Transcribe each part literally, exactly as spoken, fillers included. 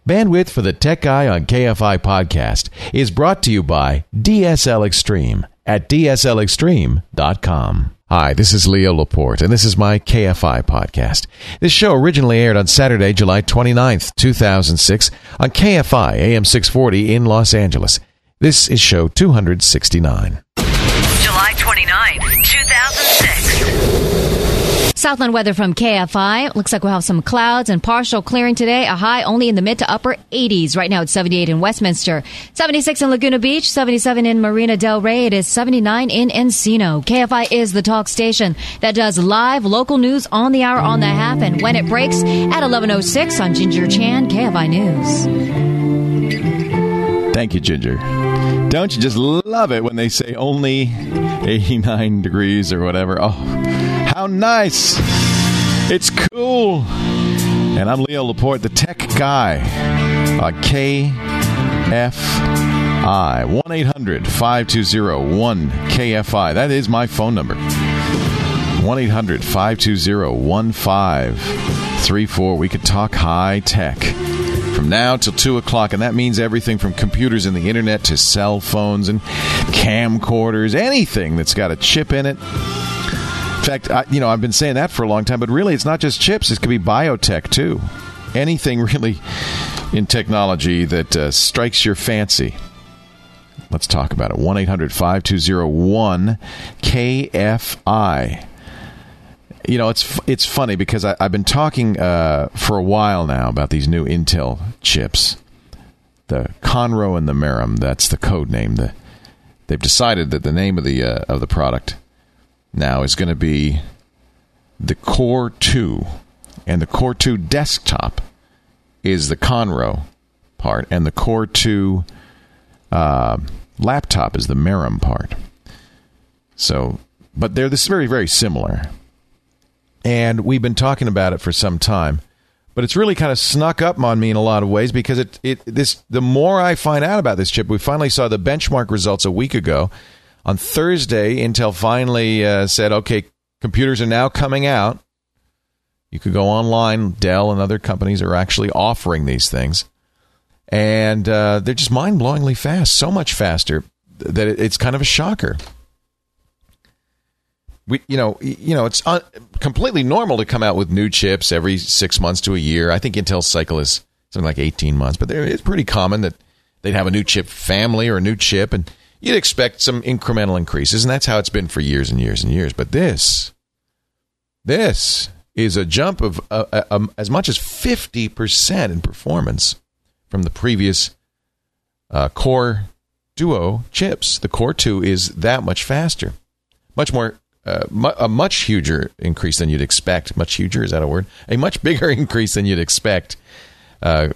Bandwidth for the Tech Guy on K F I podcast is brought to you by D S L Extreme at D S L extreme dot com. Hi, this is Leo Laporte, and this is my K F I podcast. This show originally aired on Saturday, July twenty-ninth, two thousand six, on K F I A M six forty in Los Angeles. This is show two hundred sixty-nine. July twenty-ninth, two thousand six. Southland weather from K F I. Looks like we'll have some clouds and partial clearing today. A high only in the mid to upper eighties. Right now it's seventy-eight in Westminster, seventy-six in Laguna Beach, seventy-seven in Marina del Rey. It is seventy-nine in Encino. K F I is the talk station that does live local news on the hour, on the half, and when it breaks at eleven oh six on Ginger Chan, K F I News. Thank you, Ginger. Don't you just love it when they say only eighty-nine degrees or whatever? Oh, how nice. It's cool. And I'm Leo Laporte, the tech guy on K F I. one eight hundred five two zero one K F I. That is my phone number. one eight hundred five two zero one five three four. We could talk high tech from now till two o'clock, and that means everything from computers and the internet to cell phones and camcorders, anything that's got a chip in it. In fact, I, you know, I've been saying that for a long time, but really it's not just chips. It could be biotech, too. Anything really in technology that uh, strikes your fancy. Let's talk about it. one eight hundred five two zero one K F I. You know, it's it's funny because I, I've been talking uh, for a while now about these new Intel chips. The Conroe and the Merom, that's the code name. The, they've decided that the name of the uh, of the product now is going to be the Core two. And the Core two desktop is the Conroe part, and the Core two uh, laptop is the Merom part. So, but they're this very, very similar. And we've been talking about it for some time, but it's really kind of snuck up on me in a lot of ways because it, it this the more I find out about this chip, we finally saw the benchmark results a week ago. On Thursday, Intel finally uh, said, okay, computers are now coming out. You could go online. Dell and other companies are actually offering these things. And uh, they're just mind-blowingly fast, so much faster that it's kind of a shocker. We, you know, you know, it's un- completely normal to come out with new chips every six months to a year. I think Intel's cycle is something like eighteen months, but it's pretty common that they'd have a new chip family or a new chip, and you'd expect some incremental increases, and that's how it's been for years and years and years. But this, this is a jump of uh, uh, um, as much as fifty percent in performance from the previous uh, Core Duo chips. The Core two is that much faster, much more. Uh, mu- a much huger increase than you'd expect. Much huger, is that a word? A much bigger increase than you'd expect, uh,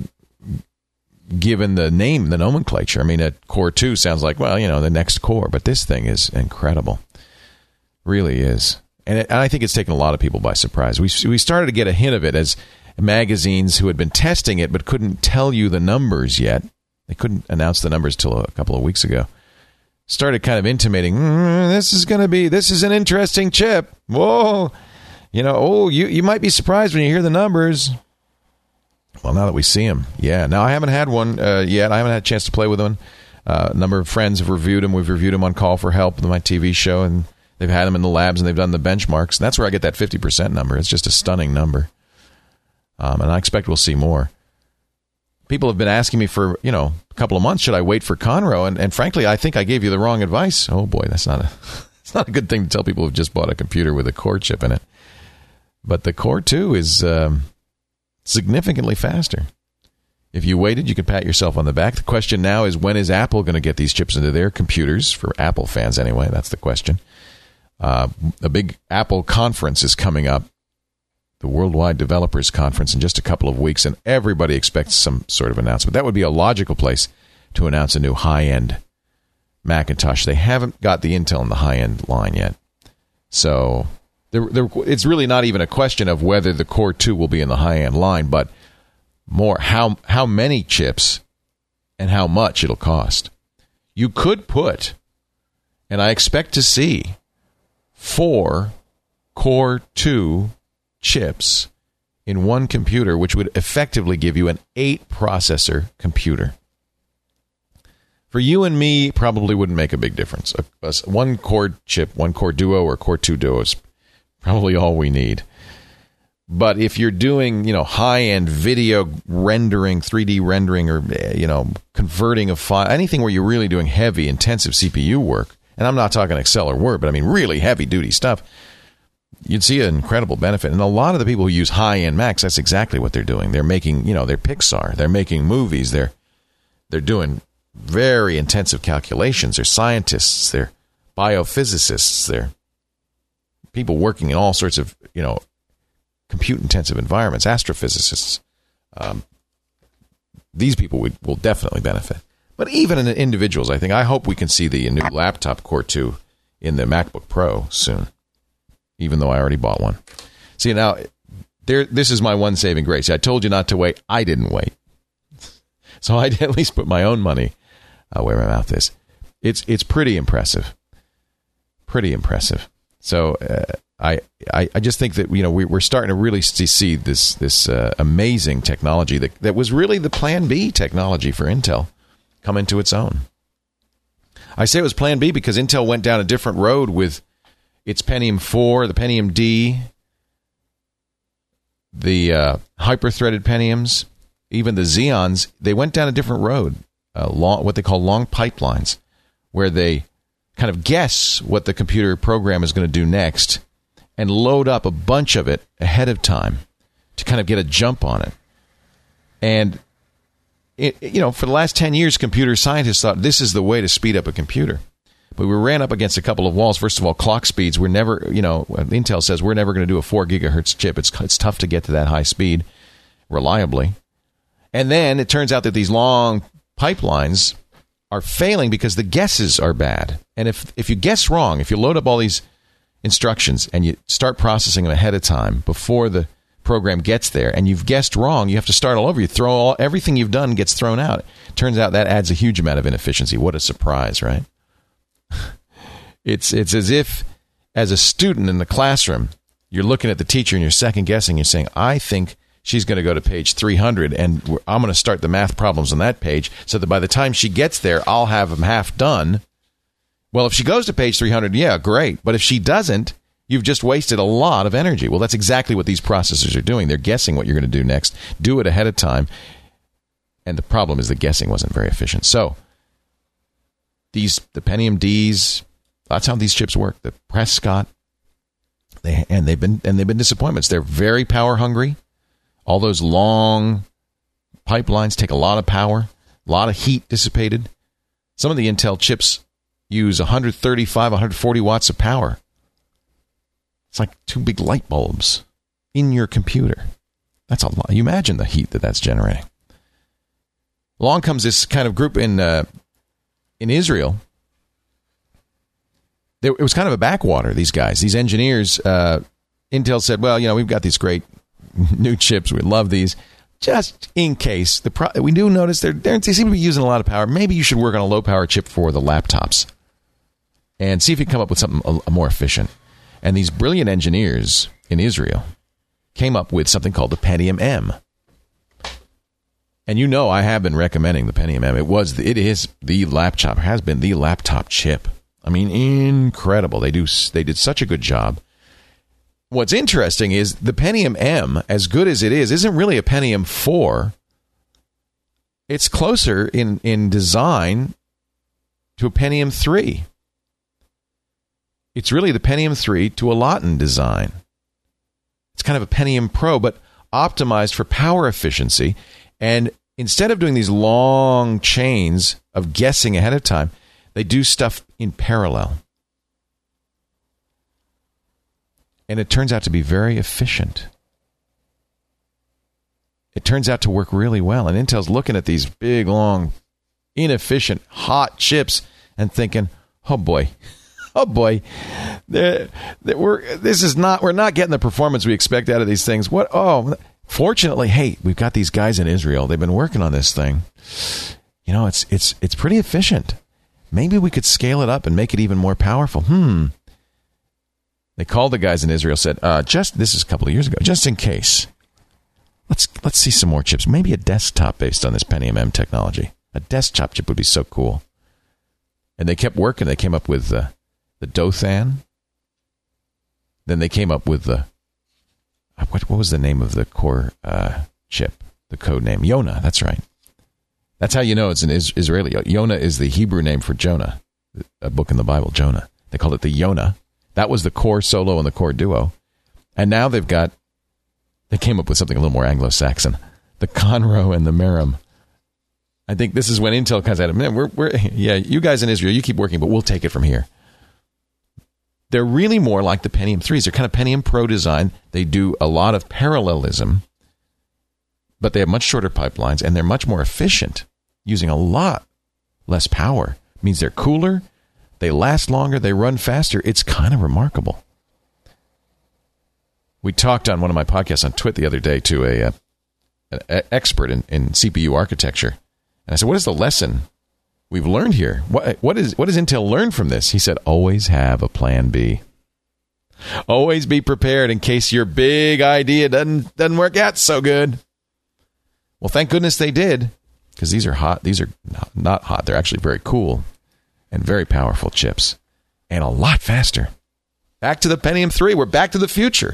given the name, the nomenclature. I mean, a Core two sounds like, well, you know, the next Core, but this thing is incredible. Really is. And, it, and I think it's taken a lot of people by surprise. We, we started to get a hint of it as magazines who had been testing it but couldn't tell you the numbers yet. They couldn't announce the numbers till a couple of weeks ago. Started kind of intimating, mm, this is going to be, this is an interesting chip. Whoa. You know, oh, you, you might be surprised when you hear the numbers. Well, now that we see them, yeah. Now, I haven't had one uh, yet. I haven't had a chance to play with one. Uh, a number of friends have reviewed them. We've reviewed them on Call for Help with my T V show, and they've had them in the labs, and they've done the benchmarks. And that's where I get that fifty percent number. It's just a stunning number. Um, and I expect we'll see more. People have been asking me for, you know, a couple of months, should I wait for Conroe? And, and frankly, I think I gave you the wrong advice. Oh, boy, that's not a it's not a good thing to tell people who've just bought a computer with a Core chip in it. But the Core two is um, significantly faster. If you waited, you can pat yourself on the back. The question now is, when is Apple going to get these chips into their computers? For Apple fans, anyway, that's the question. Uh, a big Apple conference is coming up. The Worldwide Developers Conference in just a couple of weeks, and everybody expects some sort of announcement. That would be a logical place to announce a new high-end Macintosh. They haven't got the Intel in the high-end line yet. So there, there, it's really not even a question of whether the Core two will be in the high-end line, but more how how many chips and how much it'll cost. You could put, and I expect to see, four Core two chips in one computer, which would effectively give you an eight-processor computer. For you and me, probably wouldn't make a big difference. A, a one-core chip, one-core duo or core two duo is probably all we need. But if you're doing, you know, high-end video rendering, three D rendering, or, you know, converting a file, anything where you're really doing heavy, intensive C P U work, and I'm not talking Excel or Word, but I mean really heavy-duty stuff, you'd see an incredible benefit. And a lot of the people who use high-end Macs, that's exactly what they're doing. They're making, you know, they're Pixar. They're making movies. They're they're doing very intensive calculations. They're scientists. They're biophysicists. They're people working in all sorts of, you know, compute-intensive environments, astrophysicists. Um, these people would, will definitely benefit. But even in individuals, I think, I hope we can see the new laptop Core two in the MacBook Pro soon, even though I already bought one. See, now, there. This is my one saving grace. I told you not to wait. I didn't wait. So I at least put my own money uh, where my mouth is. It's it's pretty impressive. Pretty impressive. So uh, I, I I just think that, you know, we, we're starting to really see this this uh, amazing technology that, that was really the Plan B technology for Intel come into its own. I say it was Plan B because Intel went down a different road with its Pentium four, the Pentium D, the uh, hyper-threaded Pentiums, even the Xeons. They went down a different road, uh, long, what they call long pipelines, where they kind of guess what the computer program is going to do next and load up a bunch of it ahead of time to kind of get a jump on it. And, it, you know, for the last ten years, computer scientists thought this is the way to speed up a computer. But we ran up against a couple of walls. First of all, clock speeds. We're never, you know, Intel says we're never going to do a four gigahertz chip. It's, it's tough to get to that high speed reliably. And then it turns out that these long pipelines are failing because the guesses are bad. And if if you guess wrong, if you load up all these instructions and you start processing them ahead of time before the program gets there, and you've guessed wrong, you have to start all over. You throw all everything you've done gets thrown out. Turns out that adds a huge amount of inefficiency. What a surprise, right? It's it's as if, as a student in the classroom, you're looking at the teacher and you're second guessing. You're saying, I think she's going to go to page three hundred, and I'm going to start the math problems on that page so that by the time she gets there, I'll have them half done. Well, if she goes to page three hundred, yeah, great. But if she doesn't, you've just wasted a lot of energy. Well, that's exactly what these processors are doing. They're guessing what you're going to do next. Do it ahead of time. And the problem is the guessing wasn't very efficient. So these the Pentium Ds, that's how these chips work. The Prescott, they and they've been and they've been disappointments. They're very power hungry. All those long pipelines take a lot of power, a lot of heat dissipated. Some of the Intel chips use one thirty-five, one forty watts of power. It's like two big light bulbs in your computer. That's a lot. You imagine the heat that that's generating. Along comes this kind of group in uh, in Israel. There, it was kind of a backwater, these guys, these engineers. Uh, Intel said, well, you know, we've got these great new chips. We love these. Just in case. the pro- We do notice they're, they're, they seem to be using a lot of power. Maybe you should work on a low-power chip for the laptops and see if you can come up with something a, a more efficient. And these brilliant engineers in Israel came up with something called the Pentium M. And you know I have been recommending the Pentium M. It was, it is the laptop, has been the laptop chip. I mean, incredible. They do. They did such a good job. What's interesting is the Pentium M, as good as it is, isn't really a Pentium four. It's closer in, in design to a Pentium three. It's really the Pentium three to a Latin design. It's kind of a Pentium Pro, but optimized for power efficiency. And instead of doing these long chains of guessing ahead of time, they do stuff in parallel. And it turns out to be very efficient. It turns out to work really well. And Intel's looking at these big, long, inefficient, hot chips and thinking, oh boy, oh boy, they're, they're, we're, this is not, we're not getting the performance we expect out of these things. What? Oh, fortunately, hey, we've got these guys in Israel. They've been working on this thing. You know, it's it's it's pretty efficient. Maybe we could scale it up and make it even more powerful. Hmm. They called the guys in Israel, said, uh, just, this is a couple of years ago, just in case, Let's let's see some more chips. Maybe a desktop based on this Pentium M technology. A desktop chip would be so cool. And they kept working. They came up with uh, the Dothan. Then they came up with the what? What was the name of the core uh, chip? The code name Yonah. That's right. That's how you know it's an is- Israeli. Yonah is the Hebrew name for Jonah, a book in the Bible. Jonah. They called it the Yonah. That was the core solo and the core duo. And now they've got. They came up with something a little more Anglo-Saxon. The Conroe and the Merom. I think this is when Intel comes at it. Man, we're, we're, yeah, you guys in Israel, you keep working, but we'll take it from here. They're really more like the Pentium threes. They're kind of Pentium Pro design. They do a lot of parallelism, but they have much shorter pipelines, and they're much more efficient, using a lot less power. It means they're cooler, they last longer, they run faster. It's kind of remarkable. We talked on one of my podcasts on Twit the other day to a, uh, an expert in, in C P U architecture. And I said, what is the lesson we've learned here? What, what, is, what does Intel learn from this? He said, always have a plan B. Always be prepared in case your big idea doesn't, doesn't work out so good. Well, thank goodness they did, because these are hot. These are not, not hot. They're actually very cool and very powerful chips and a lot faster. Back to the Pentium three. We're back to the future.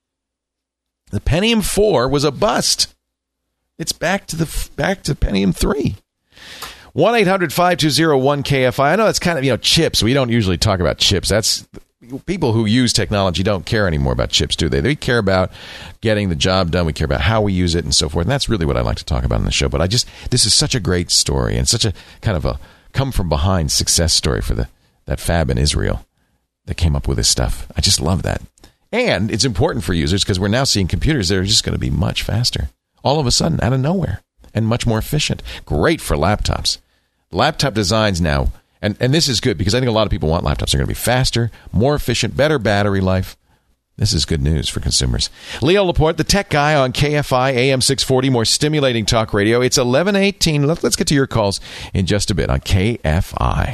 The Pentium four was a bust. It's back to the back to Pentium three. one eight hundred five two zero one K F I. I know it's kind of, you know, chips. We don't usually talk about chips. That's people who use technology don't care anymore about chips, do they? They care about getting the job done. We care about how we use it and so forth. And that's really what I like to talk about on the show. But I just, this is such a great story and such a kind of a come from behind success story for the that fab in Israel that came up with this stuff. I just love that. And it's important for users because we're now seeing computers that are just going to be much faster. All of a sudden, out of nowhere, and much more efficient. Great for laptops. Laptop designs now, and, and this is good because I think a lot of people want laptops. They're going to be faster, more efficient, better battery life. This is good news for consumers. Leo Laporte, the tech guy on K F I A M six forty, more stimulating talk radio. It's eleven eighteen. Let's get to your calls in just a bit on K F I.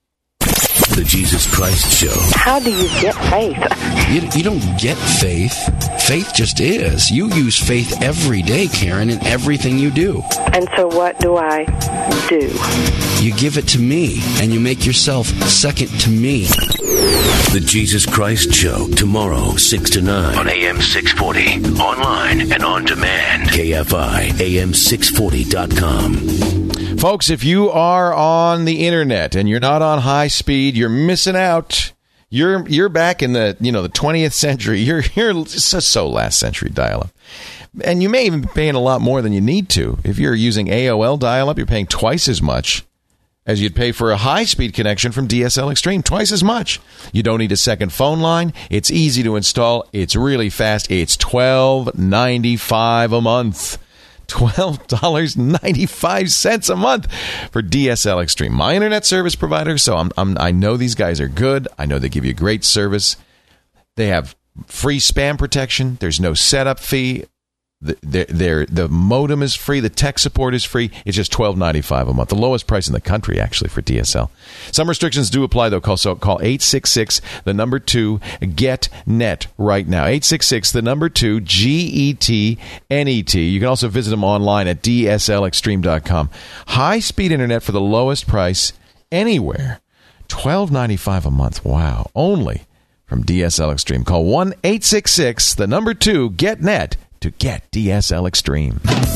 The Jesus Christ Show. How do you get faith? You, you don't get faith. Faith just is. You use faith every day, Karen, in everything you do. And so what do I do? You give it to me, and you make yourself second to me. The Jesus Christ Show, tomorrow, six to nine. On A M six forty. Online and on demand. K F I, A M six forty dot com. Folks, if you are on the internet and you're not on high speed, you're missing out. You're you're back in the, you know, the twentieth century. You're you're so, so last century dial-up. And you may even be paying a lot more than you need to. If you're using A O L dial-up, you're paying twice as much as you'd pay for a high-speed connection from D S L Extreme. Twice as much. You don't need a second phone line. It's easy to install. It's really fast. It's twelve ninety-five a month. twelve dollars and ninety-five cents a month for D S L Extreme, my internet service provider. So I'm, I'm, I know these guys are good. I know they give you great service. They have free spam protection. There's no setup fee. The, they're, they're, the modem is free. The tech support is free. It's just twelve ninety-five a month. The lowest price in the country, actually, for D S L. Some restrictions do apply, though. Call, so call eight six six, the number two, get net right now. eight six six, the number two, G E T N E T. You can also visit them online at D S L extreme dot com. High-speed internet for the lowest price anywhere. twelve ninety-five a month. Wow. Only from D S L Extreme. Call one eight six six, the number two, get net. To get D S L Extreme.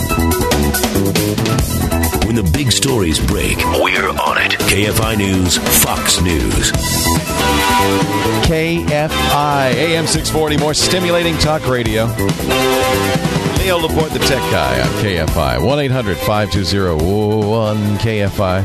When the big stories break, we're on it. K F I News, Fox News. K F I, A M six forty, more stimulating talk radio. Leo Laporte, the tech guy on K F I. one eight hundred five two zero one K F I.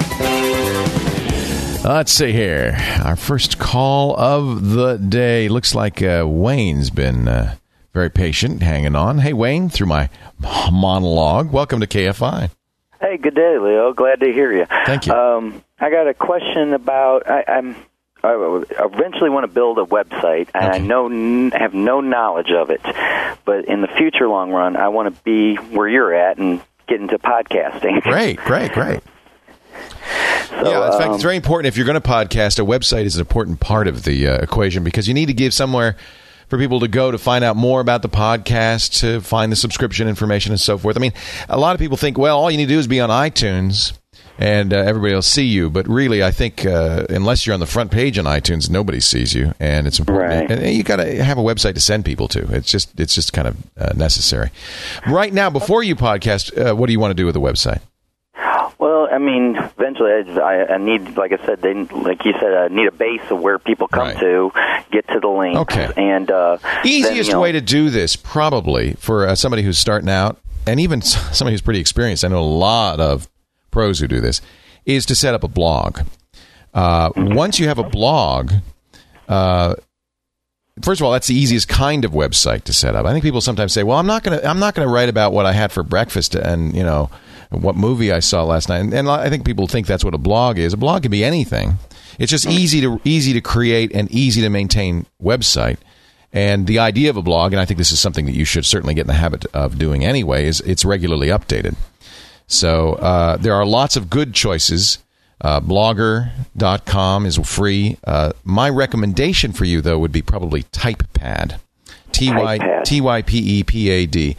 Let's see here. Our first call of the day. Looks like uh, Wayne's been... Uh, very patient, hanging on. Hey, Wayne, through my monologue, welcome to K F I. Hey, good day, Leo. Glad to hear you. Thank you. Um, I got a question about, I, I'm, I eventually want to build a website, and okay. I know have no knowledge of it, but in the future long run, I want to be where you're at and get into podcasting. Great, great, great. So, yeah, in fact, um, it's very important. If you're going to podcast, a website is an important part of the uh, equation because you need to give somewhere for people to go to find out more about the podcast, to find the subscription information and so forth. I mean, a lot of people think, well, all you need to do is be on iTunes and uh, everybody will see you. But really, I think uh, unless you're on the front page on iTunes, nobody sees you, and it's important. Right. And you got to have a website to send people to. It's just it's just kind of uh, necessary. Right now, before you podcast, uh, what do you want to do with the website? Well, I mean, eventually, I, I need, like I said, they, like you said, I need a base of where people come Right. to, get to the links. Okay. And uh, Easiest then, you know, way to do this, probably, for uh, somebody who's starting out, and even somebody who's pretty experienced, I know a lot of pros who do this, is to set up a blog. Uh, once you have a blog, uh, first of all, that's the easiest kind of website to set up. I think people sometimes say, "Well, I'm not going to, I'm not going to write about what I had for breakfast and you know what movie I saw last night." And, and I think people think that's what a blog is. A blog can be anything. It's just easy to easy to create and easy to maintain website. And the idea of a blog, and I think this is something that you should certainly get in the habit of doing anyway, is it's regularly updated. So uh, there are lots of good choices. Uh, blogger dot com is free. Uh, my recommendation for you, though, would be probably TypePad. T Y P E P A D.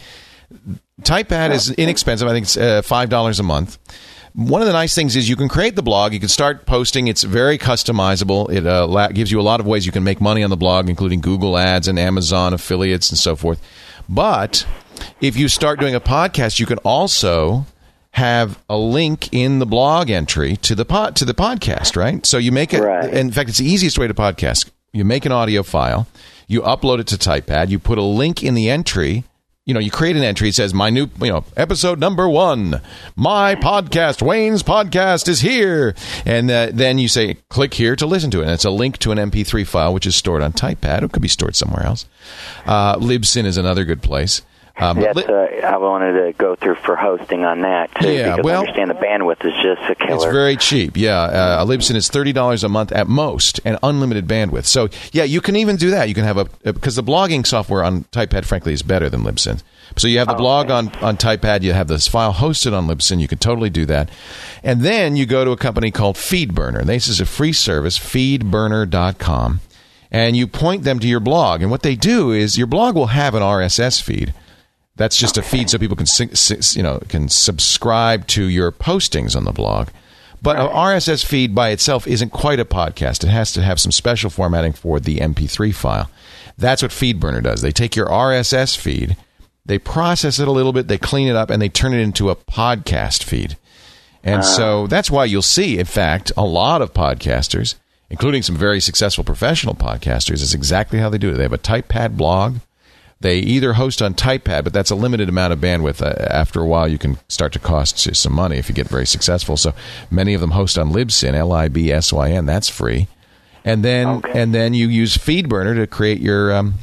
TypePad is inexpensive. I think it's uh, five dollars a month. One of the nice things is you can create the blog. You can start posting. It's very customizable. It uh, la- gives you a lot of ways you can make money on the blog, including Google ads and Amazon affiliates and so forth. But if you start doing a podcast, you can also have a link in the blog entry to the pod, to the podcast, right? So you make it. Right. In fact, it's the easiest way to podcast. You make an audio file, you upload it to TypePad, you put a link in the entry. You know, you create an entry. It says, my new, you know, episode number one, my podcast, Wayne's podcast is here. And uh, then you say, click here to listen to it. And it's a link to an M P three file, which is stored on TypePad. It could be stored somewhere else. Uh, Libsyn is another good place. Um, That's, li- uh, I wanted to go through for hosting on that, too, Yeah, because well, I understand the bandwidth is just a killer. It's very cheap, yeah. Uh, Libsyn is thirty dollars a month at most, and unlimited bandwidth. So, yeah, you can even do that. You can have a, because the blogging software on TypePad, frankly, is better than Libsyn. So you have the Oh, blog okay. on, on TypePad, you have this file hosted on Libsyn, you can totally do that. And then you go to a company called FeedBurner. This is a free service, feed burner dot com, and you point them to your blog. And what they do is your blog will have an R S S feed. That's just a feed so people can, you know, can subscribe to your postings on the blog. But an R S S feed by itself isn't quite a podcast. It has to have some special formatting for the M P three file. That's what FeedBurner does. They take your R S S feed, they process it a little bit, they clean it up, and they turn it into a podcast feed. And so that's why you'll see, in fact, a lot of podcasters, including some very successful professional podcasters, is exactly how they do it. They have a TypePad blog. They either host on TypePad, but that's a limited amount of bandwidth. Uh, after a while, you can start to cost you some money if you get very successful. So many of them host on Libsyn, L I B S Y N. That's free. And then Okay. and then you use FeedBurner to create your um,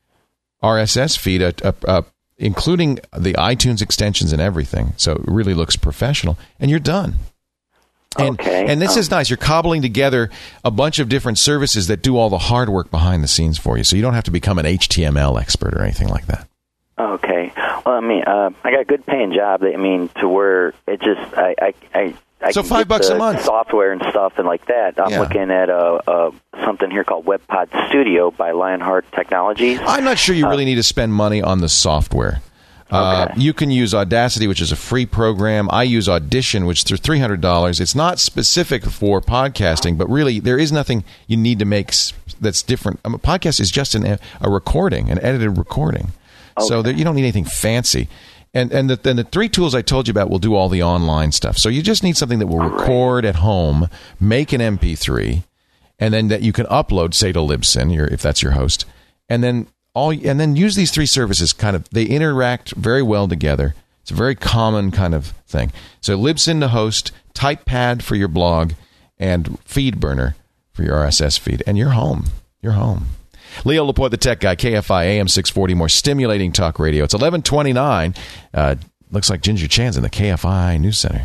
R S S feed, uh, uh, uh, including the iTunes extensions and everything. So it really looks professional, and you're done. And, Okay. and this Um, is nice. You're cobbling together a bunch of different services that do all the hard work behind the scenes for you. So you don't have to become an H T M L expert or anything like that. Okay. Well, I mean, uh, I got a good paying job. I mean, to where it just, I, I, I, I So can five get bucks the a month. software and stuff and like that. I'm Yeah. looking at uh, uh, something here called WebPod Studio by Lionheart Technologies. I'm not sure you really need to spend money on the software. Uh, Okay. you can use Audacity, which is a free program. I use Audition, which is three hundred dollars. It's not specific for podcasting, but really there is nothing you need to make s- that's different. I mean, a podcast is just an, a recording, an edited recording. So that you don't need anything fancy. And and the, then the three tools I told you about will do all the online stuff. So you just need something that will record at home, make an M P three, and then that you can upload, say, to Libsyn, your, if that's your host, and then all and then use these three services. Kind of they interact very well together. It's a very common kind of thing. So Libsyn to host, TypePad for your blog, and FeedBurner for your R S S feed, and you're home. You're home. Leo Laporte, the tech guy, K F I A M six forty, more stimulating talk radio. It's eleven twenty-nine. Uh, looks like Ginger Chan's in the K F I News Center.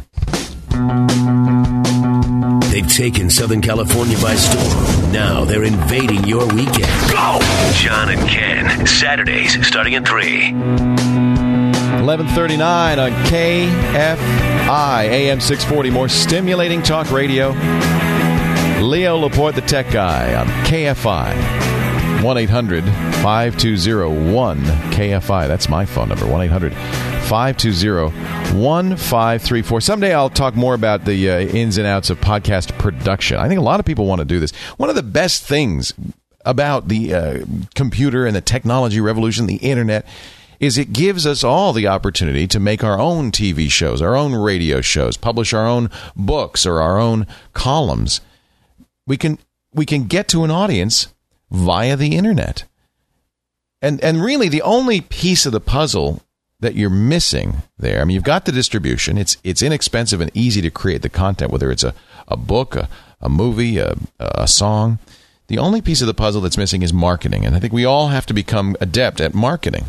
They've taken Southern California by storm. Now they're invading your weekend. Go! John and Ken, Saturdays starting at three. eleven thirty-nine on K F I A M six forty, more stimulating talk radio. Leo Laporte, the tech guy, on K F I one eight hundred five two zero one K F I. That's my phone number, one eight hundred five two zero one five three four. Someday I'll talk more about the uh, ins and outs of podcast production. I think a lot of people want to do this. One of the best things about the uh, computer and the technology revolution, the internet, is it gives us all the opportunity to make our own T V shows, our own radio shows, publish our own books or our own columns. We can we can get to an audience via the internet. And and really the only piece of the puzzle that you're missing there, I mean, you've got the distribution. It's it's inexpensive and easy to create the content, whether it's a, a book, a, a movie, a, a song. The only piece of the puzzle that's missing is marketing. And I think we all have to become adept at marketing,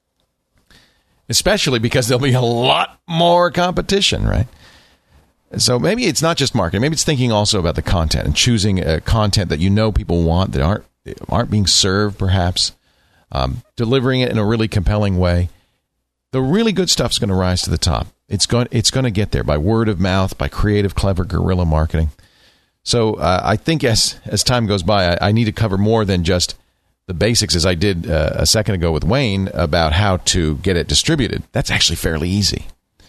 especially because there'll be a lot more competition, right? So maybe it's not just marketing. Maybe it's thinking also about the content and choosing a content that you know people want that aren't aren't being served, perhaps, um, delivering it in a really compelling way. The really good stuff is going to rise to the top. It's going it's going to get there by word of mouth, by creative, clever guerrilla marketing. So uh, I think as as time goes by, I, I need to cover more than just the basics, as I did uh, a second ago with Wayne, about how to get it distributed. That's actually fairly easy.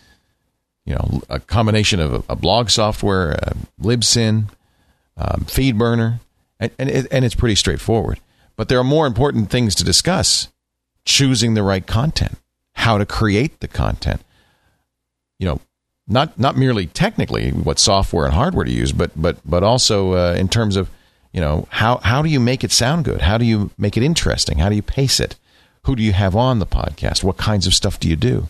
You know, a combination of a, a blog software, a Libsyn, um, FeedBurner, and, and, it, and it's pretty straightforward. But there are more important things to discuss. Choosing the right content, how to create the content. You know, not not merely technically what software and hardware to use, but but but also uh, in terms of, you know, how how do you make it sound good? How do you make it interesting? How do you pace it? Who do you have on the podcast? What kinds of stuff do you do?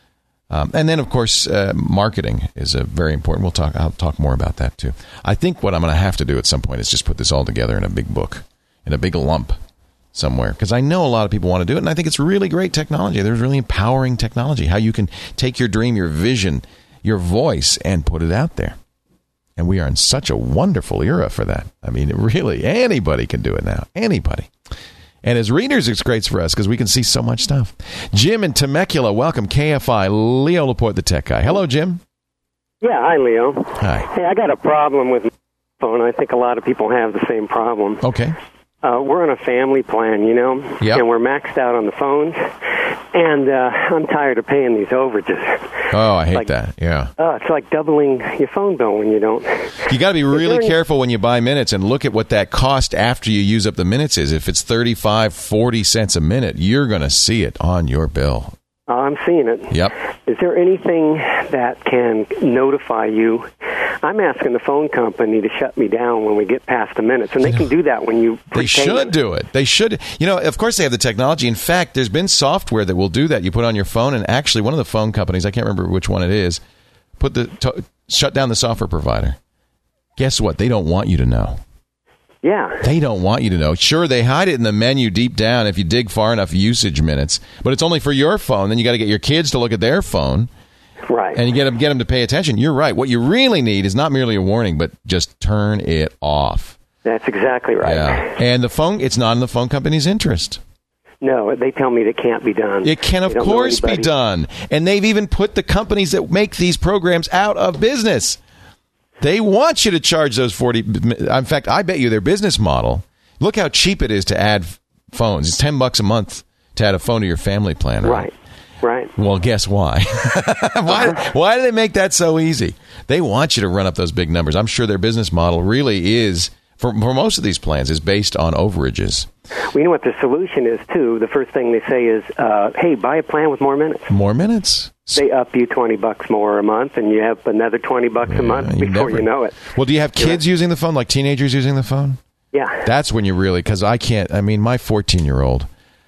Um, and then, of course, uh, marketing is a very important. We'll talk. I'll talk more about that too. I think what I'm going to have to do at some point is just put this all together in a big book, in a big lump somewhere, because I know a lot of people want to do it, and I think it's really great technology. There's really empowering technology. How you can take your dream, your vision, your voice, and put it out there. And we are in such a wonderful era for that. I mean, really, anybody can do it now. Anybody. And as readers, it's great for us because we can see so much stuff. Jim in Temecula, welcome, K F I. Leo Laporte, the tech guy. Hello, Jim. Yeah, hi, Leo. Hi. Hey, I got a problem with my phone. I think a lot of people have the same problem. Okay. Uh, we're on a family plan, you know, yep. and we're maxed out on the phones, and uh, I'm tired of paying these overages. Oh, I hate like, that, yeah. Uh, it's like doubling your phone bill when you don't. You got to be really careful when you buy minutes and look at what that cost after you use up the minutes is. If it's thirty-five, forty cents a minute, you're going to see it on your bill. Uh, I'm seeing it. Yep. Is there anything that can notify you? I'm asking the phone company to shut me down when we get past the minutes, and they can do that when you. They should do it. They should. You know, of course, they have the technology. In fact, there's been software that will do that. You put on your phone, and actually, one of the phone companies, I can't remember which one it is, put the to, shut down the software provider. Guess what? They don't want you to know. Yeah. They don't want you to know. Sure, they hide it in the menu deep down if you dig far enough, usage minutes, but it's only for your phone. Then you got to get your kids to look at their phone. Right. And you get them, get them to pay attention. You're right. What you really need is not merely a warning, but just turn it off. That's exactly right. Yeah. And the phone, it's not in the phone company's interest. No, they tell me it can't be done. It can, of course, be done. And they've even put the companies that make these programs out of business. They want you to charge those forty. In fact, I bet you their business model. Look how cheap it is to add phones. It's ten bucks a month to add a phone to your family plan, right? Right. Right. Well, guess why? why? Why do they make that so easy? They want you to run up those big numbers. I'm sure their business model really is, for, for most of these plans, is based on overages. We know what the solution is, too. The first thing they say is, uh, hey, buy a plan with more minutes. More minutes. They up you twenty bucks more a month, and you have another twenty bucks yeah, a month you before never, you know it. Well, do you have kids yeah. using the phone, like teenagers using the phone? Yeah. That's when you really, because I can't, I mean, my fourteen-year-old,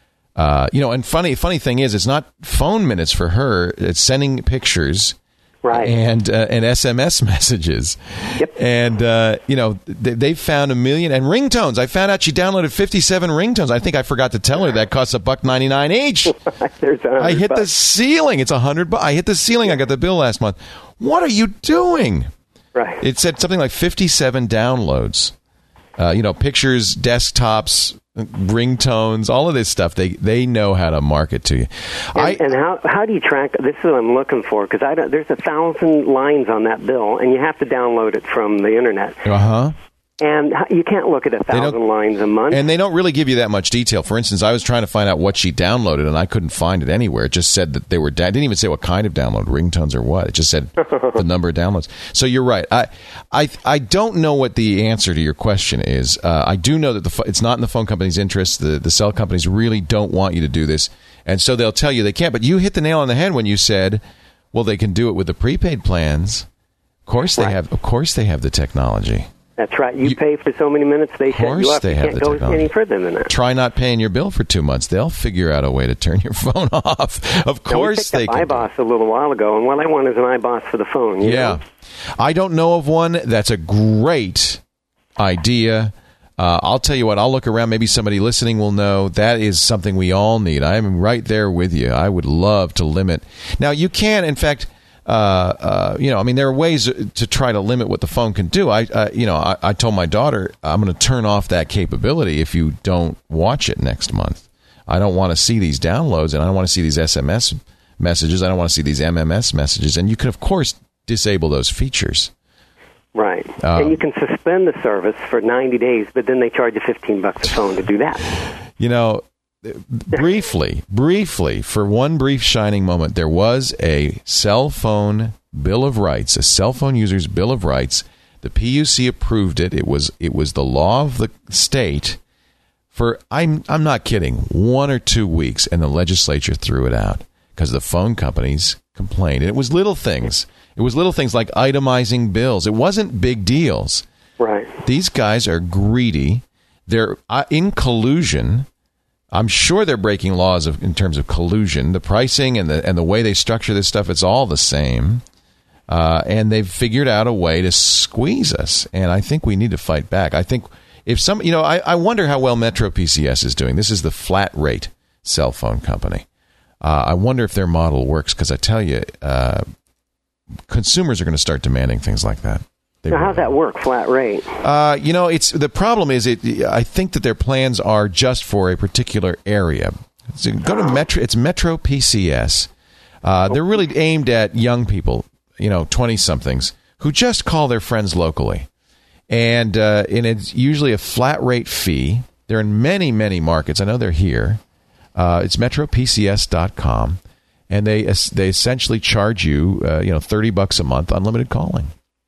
Uh, you know, and funny, funny thing is, it's not phone minutes for her. It's sending pictures, right, and uh, and S M S messages. Yep. And uh, you know, they, they've found a million and ringtones. I found out she downloaded fifty-seven ringtones. I think I forgot to tell her that costs a buck ninety-nine each. There's a I hit bucks. the ceiling. It's a hundred. Bu- I hit the ceiling. I got the bill last month. What are you doing? Right. It said something like fifty-seven downloads. Uh, you know, pictures, desktops, ringtones, all of this stuff. They they know how to market to you. And, I, and how how do you track? This is what I'm looking for, because I don't, there's a thousand lines on that bill, and you have to download it from the internet. Uh huh. And you can't look at a thousand lines a month. And they don't really give you that much detail. For instance, I was trying to find out what she downloaded, and I couldn't find it anywhere. It just said that they were. Da- didn't even say what kind of download, ringtones or what. It just said the number of downloads. So you're right. I, I, I don't know what the answer to your question is. Uh, I do know that the pho- it's not in the phone company's interest. The the cell companies really don't want you to do this, and so they'll tell you they can't. But you hit the nail on the head when you said, "Well, they can do it with the prepaid plans." Of course they right. have. Of course they have the technology. That's right. You, You- pay for so many minutes, they shut you up. they You have can't the go technology. any further than that. Try not paying your bill for two months. They'll figure out a way to turn your phone off. Of course now, we they picked can. up iBoss a little while ago, and what I want is an iBoss for the phone. You Yeah. know? I don't know of one. That's a great idea. Uh, I'll tell you what, I'll look around. Maybe somebody listening will know. That is something we all need. I'm right there with you. I would love to limit. Now, you can, in fact... Uh, uh, you know, I mean, there are ways to try to limit what the phone can do. I, uh, you know, I, I told my daughter I'm going to turn off that capability if you don't watch it next month. I don't want to see these downloads, and I don't want to see these S M S messages. I don't want to see these M M S messages. And you can, of course, disable those features. Right. Um, and you can suspend the service for ninety days, but then they charge you fifteen bucks a phone to do that. You know, briefly, briefly, for one brief shining moment, there was a cell phone Bill of Rights, a cell phone user's Bill of Rights. The P U C approved it. It was it was the law of the state for, I'm I'm not kidding, one or two weeks, and the legislature threw it out because the phone companies complained. And it was little things. It was little things like itemizing bills. It wasn't big deals. Right. These guys are greedy. They're uh, in collusion. I'm sure they're breaking laws of, in terms of collusion. The pricing and the and the way they structure this stuff, it's all the same. Uh, and they've figured out a way to squeeze us. And I think we need to fight back. I think if some, you know, I, I wonder how well Metro P C S is doing. This is the flat rate cell phone company. Uh, I wonder if their model works because I tell you, uh, consumers are going to start demanding things like that. They Now, how's that work, flat rate? Uh, you know, it's the problem is it. I think that their plans are just for a particular area. So go to Metro. It's Metro P C S. Uh, they're really aimed at young people, you know, twenty somethings who just call their friends locally, and uh, and it's usually a flat rate fee. They're in many many markets. I know they're here. Uh, it's metro p c s dot com, and they they essentially charge you, uh, you know, thirty bucks a month, unlimited calling.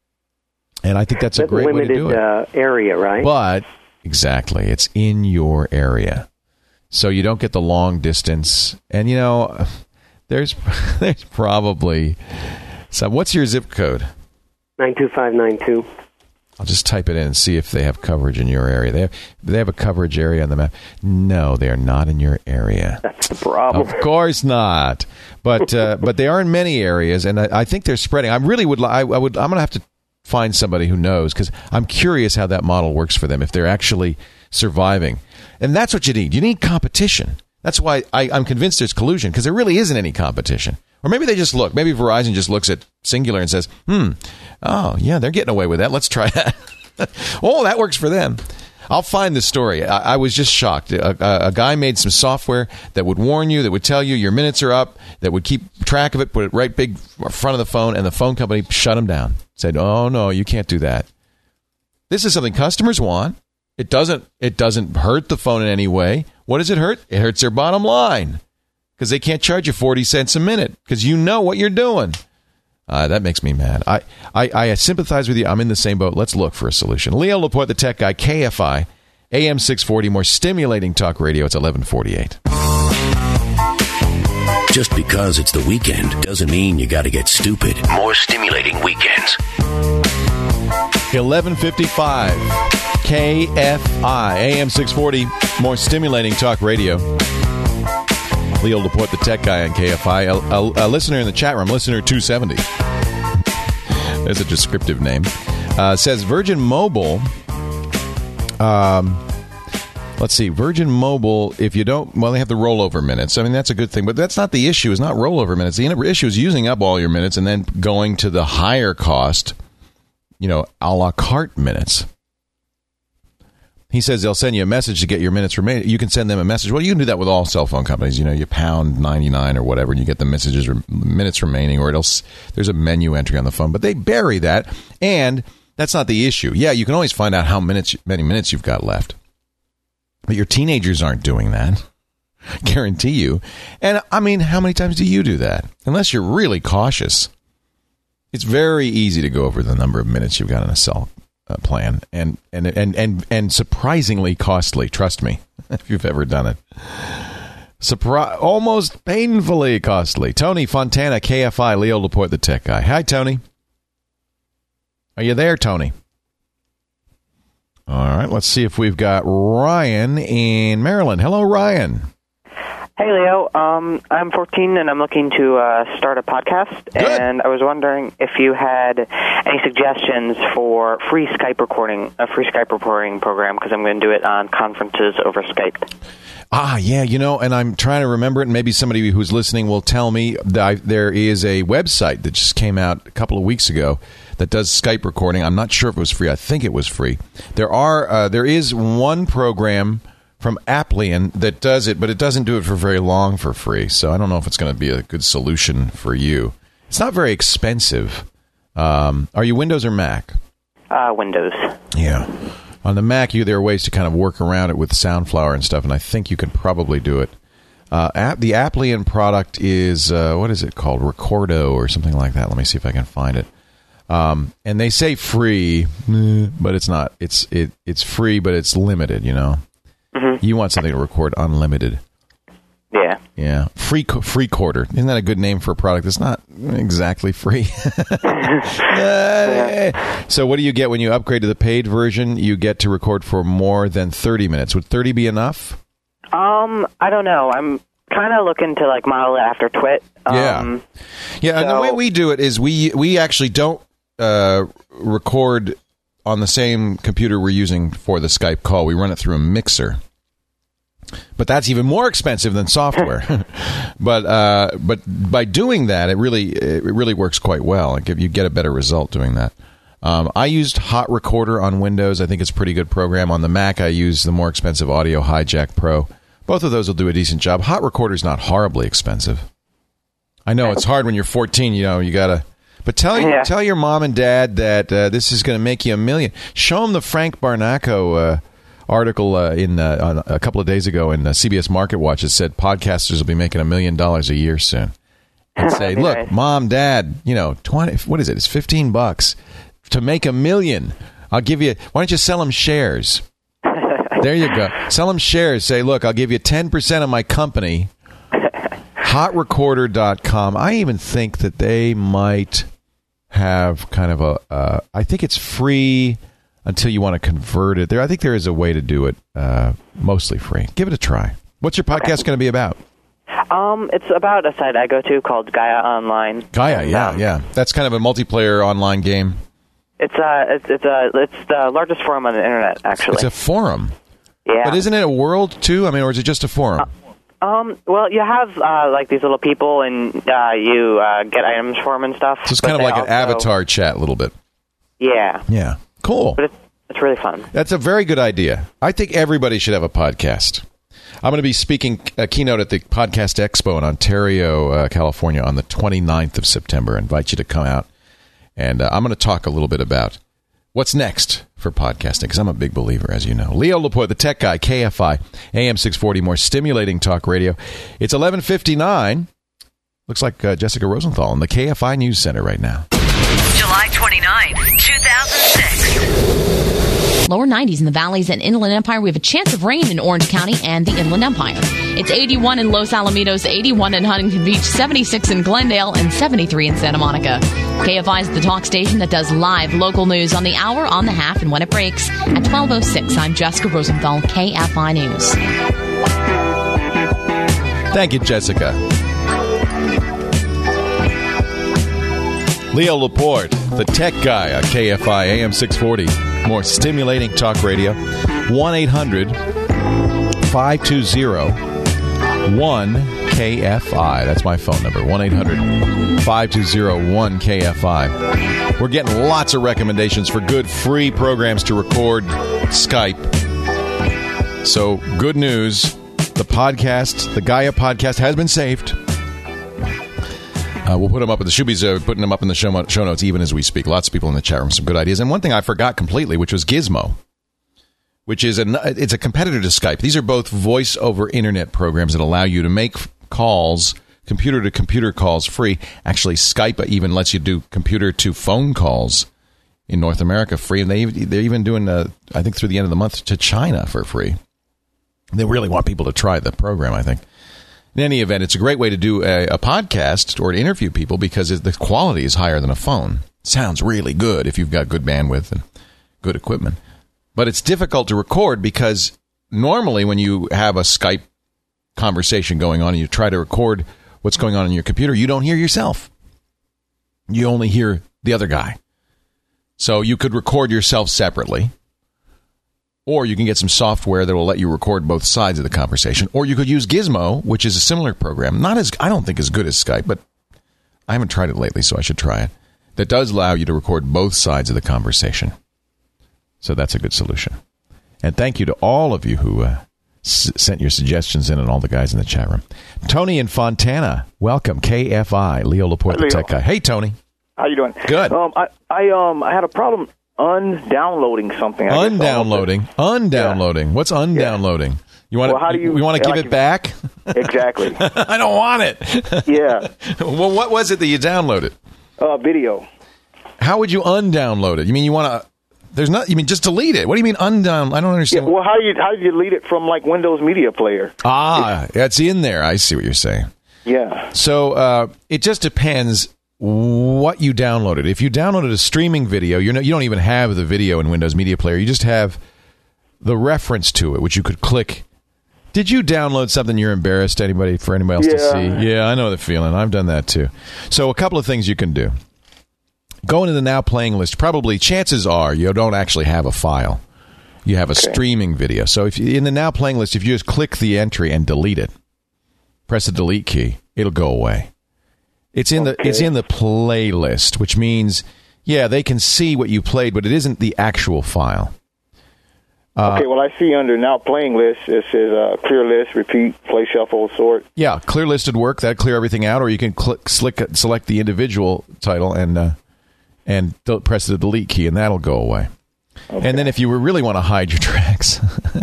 And I think that's a But great limited, way to do it. Uh, area, right? But, exactly, it's in your area. So you don't get the long distance. And, you know, there's there's probably some. What's your zip code? nine two five nine two. I'll just type it in and see if they have coverage in your area. They have, they have a coverage area on the map. No, they are not in your area. That's the problem. Of course not. But uh, but they are in many areas, and I, I think they're spreading. I really would. li- I, I would. I'm going to have to find somebody who knows, because I'm curious how that model works for them, if they're actually surviving. And that's what you need. You need competition. That's why I, I'm convinced there's collusion, because there really isn't any competition. Or maybe they just look. Maybe Verizon just looks at Singular and says, hmm, oh, yeah, they're getting away with that. Let's try that. Oh, that works for them. I'll find the story. I, I was just shocked. A, a, a guy made some software that would warn you, that would tell you your minutes are up, that would keep track of it, put it right big in front of the phone, and the phone company shut him down. Said, oh, no, you can't do that. This is something customers want. It doesn't, it doesn't hurt the phone in any way. What does it hurt? It hurts their bottom line, because they can't charge you forty cents a minute because you know what you're doing. Uh, that makes me mad. I, I, I sympathize with you. I'm in the same boat. Let's look for a solution. Leo Laporte, the tech guy, K F I, A M six forty, more stimulating talk radio. It's eleven forty-eight. Just because it's the weekend doesn't mean you got to get stupid. More stimulating weekends. eleven fifty-five, K F I, A M six forty, more stimulating talk radio. Leo Laporte, the tech guy on K F I. A, a, a listener in the chat room, listener two seventy. There's a descriptive name. Uh, says Virgin Mobile. Um, let's see. Virgin Mobile, if you don't, well, they have the rollover minutes. I mean, that's a good thing. But that's not the issue. It's not rollover minutes. The issue is using up all your minutes and then going to the higher cost, you know, a la carte minutes. He says they'll send you a message to get your minutes remaining. You can send them a message. Well, you can do that with all cell phone companies. You know, you pound ninety-nine or whatever, and you get the messages, minutes remaining, or it'll there's a menu entry on the phone. But they bury that, and That's not the issue. Yeah, you can always find out how minutes, many minutes you've got left. But your teenagers aren't doing that. Guarantee you. And, I mean, how many times do you do that? Unless you're really cautious. It's very easy to go over the number of minutes you've got in a cell uh, plan. And, and, and, and, and surprisingly costly. Trust me, if you've ever done it. Surpri- almost painfully costly. Tony Fontana, K F I, Leo Laporte, the tech guy. Hi, Tony. Are you there, Tony? All right, let's see if we've got Ryan in Maryland. Hello, Ryan. Hey, Leo. Um, I'm fourteen, and I'm looking to uh, start a podcast. Good. And I was wondering if you had any suggestions for free Skype recording, a free Skype recording program, because I'm going to do it on conferences over Skype. Ah, yeah, you know, and I'm trying to remember it, and maybe somebody who's listening will tell me that I, there is a website that just came out a couple of weeks ago that does Skype recording. I'm not sure if it was free. I think it was free. There are uh, there is one program from Applian that does it, but it doesn't do it for very long for free. So I don't know if it's going to be a good solution for you. It's not very expensive. Um, are you Windows or Mac? Uh, Windows. Yeah. On the Mac, you there are ways to kind of work around it with Soundflower and stuff, and I think you can probably do it. Uh, app, the Applian product is, uh, what is it called? Recordo or something like that. Let me see if I can find it. Um, and they say free, but it's not. It's it it's free, but it's limited, you know. Mm-hmm. You want something to record unlimited. Yeah. Yeah. Free free quarter. Isn't that a good name for a product that's not exactly free? uh, so what do you get when you upgrade to the paid version? You get to record for more than thirty minutes. Would thirty be enough? Um, I don't know. I'm kind of looking to like model it after Twit. Um, yeah. Yeah, so, and the way we do it is we we actually don't uh, record on the same computer we're using for the Skype call. We run it through a mixer. But that's even more expensive than software. but uh, but by doing that, it really it really works quite well. Like if you get a better result doing that. Um, I used Hot Recorder on Windows. I think it's a pretty good program. On the Mac, I use the more expensive Audio Hijack Pro. Both of those will do a decent job. Hot Recorder's not horribly expensive. I know it's hard when you're fourteen. You know you gotta. But tell yeah. tell your mom and dad that uh, this is going to make you a million. Show them the Frank Barnaco uh, article uh, in uh, on a couple of days ago in uh, C B S Market Watch that said podcasters will be making a million dollars a year soon. And say, look, nice. Mom, Dad, you know, twenty. What is it? It's fifteen bucks to make a million. I'll give you. Why don't you sell them shares? There you go. Sell them shares. Say, look, I'll give you ten percent of my company. hot recorder dot com. I even think that they might have kind of a. Uh, I think it's free until you want to convert it. There, I think there is a way to do it, uh, mostly free. Give it a try. What's your podcast going to be about? Um, it's about a site I go to called Gaia Online. Gaia, yeah, um, yeah. That's kind of a multiplayer online game. It's uh, it's it's uh, it's the largest forum on the internet, actually. It's a forum. Yeah. But isn't it a world too? I mean, or is it just a forum? Uh, Um, well, you have, uh, like, these little people, and uh, you uh, get items for them and stuff. So it's kind of like also, an avatar chat a little bit. Yeah. Yeah. Cool. But it's, it's really fun. That's a very good idea. I think everybody should have a podcast. I'm going to be speaking a keynote at the Podcast Expo in Ontario, uh, California on the twenty-ninth of September. I invite you to come out. And uh, I'm going to talk a little bit about what's next for podcasting, because I'm a big believer, as you know. Leo Laporte, the tech guy, K F I, A M six forty, more stimulating talk radio. It's eleven fifty-nine. Looks like uh, Jessica Rosenthal in the K F I News Center right now. July twenty-ninth, two thousand six. Lower nineties in the valleys and Inland Empire. We have a chance of rain in Orange County and the Inland Empire. It's eighty-one in Los Alamitos, eighty-one in Huntington Beach, seventy-six in Glendale, and seventy-three in Santa Monica. K F I is the talk station that does live local news on the hour, on the half, and when it breaks at twelve oh six. I'm Jessica Rosenthal, K F I News. Thank you, Jessica. Leo Laporte, the tech guy at K F I, A M six forty. More stimulating talk radio. one eight hundred five two zero one K F I. That's my phone number. one eight hundred five two zero one K F I. We're getting lots of recommendations for good free programs to record Skype. So, good news. The podcast, the Gaia podcast, has been saved. Uh, we'll put them up in the Shuby's uh, putting them up in the show, mo- show notes even as we speak. Lots of people in the chat room, some good ideas. And one thing I forgot completely, which was Gizmo, which is a it's a competitor to Skype. These are both voice over internet programs that allow you to make calls, computer to computer calls, free. Actually, Skype even lets you do computer to phone calls in North America free, and they they're even doing uh, I think through the end of the month to China for free. They really want people to try the program, I think. In any event, it's a great way to do a, a podcast or to interview people because it, the quality is higher than a phone. It sounds really good if you've got good bandwidth and good equipment. But it's difficult to record because normally when you have a Skype conversation going on and you try to record what's going on in your computer, you don't hear yourself. You only hear the other guy. So you could record yourself separately. Or you can get some software that will let you record both sides of the conversation. Or you could use Gizmo, which is a similar program. Not as I don't think as good as Skype, but I haven't tried it lately, so I should try it. That does allow you to record both sides of the conversation. So that's a good solution. And thank you to all of you who uh, s- sent your suggestions in and all the guys in the chat room. Tony in Fontana, welcome. K F I, Leo Laporte, the tech guy. Hey, Tony. How you doing? Good. Um, I, I um I had a problem undownloading something. I undownloading, undownloading. Yeah. What's undownloading? Yeah. You want to? Well, how do you? You want to give like it back? Exactly. I don't want it. Yeah. Well, what was it that you downloaded? Uh, video. How would you undownload it? You mean you want to? There's not. You mean just delete it? What do you mean undown? I don't understand. Yeah, well, how do you how do you delete it from like Windows Media Player? Ah, it's in there. I see what you're saying. Yeah. So uh, it just depends what you downloaded. If you downloaded a streaming video, you're no, you don't even have the video in Windows Media Player. You just have the reference to it, which you could click. Did you download something you're embarrassed anybody for anybody else yeah. to see? Yeah, I know the feeling. I've done that too. So a couple of things you can do. Go into the Now Playing list. Probably, chances are, you don't actually have a file. You have a okay. streaming video. So if you, in the Now Playing list, if you just click the entry and delete it, press the delete key, it'll go away. It's in okay. the it's in the playlist, which means, yeah, they can see what you played, but it isn't the actual file. Uh, okay, well, I see under Now Playing list, it says uh, clear list, repeat, play, shuffle, sort. Yeah, clear list would work. That'd clear everything out, or you can click, slick, select the individual title and uh, and press the delete key, and that'll go away. Okay. And then if you really want to hide your tracks,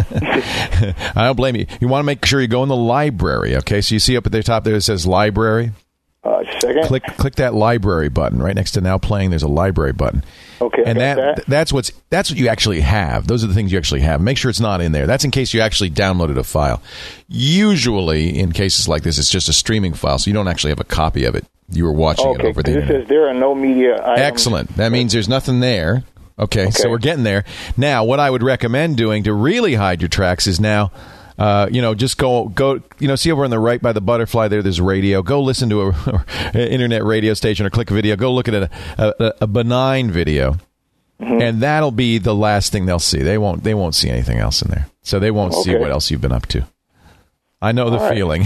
I don't blame you. You want to make sure you go in the library, okay? So you see up at the top there it says library. Uh, second. Click click that library button right next to Now Playing. There's a library button. Okay, and that, that that's what's that's what you actually have. Those are the things you actually have. Make sure it's not in there. That's in case you actually downloaded a file. Usually, in cases like this, it's just a streaming file, so you don't actually have a copy of it. You were watching okay, it over the internet. internet. It says there are no media items. Excellent. That means there's nothing there. Okay, okay, so we're getting there. Now, what I would recommend doing to really hide your tracks is now. Uh, you know, just go, go. You know, see over on the right by the butterfly there, there's radio. Go listen to a, a internet radio station or click a video. Go look at a, a, a benign video, mm-hmm. and that'll be the last thing they'll see. They won't. They won't see anything else in there, so they won't okay. see what else you've been up to. I know the all feeling.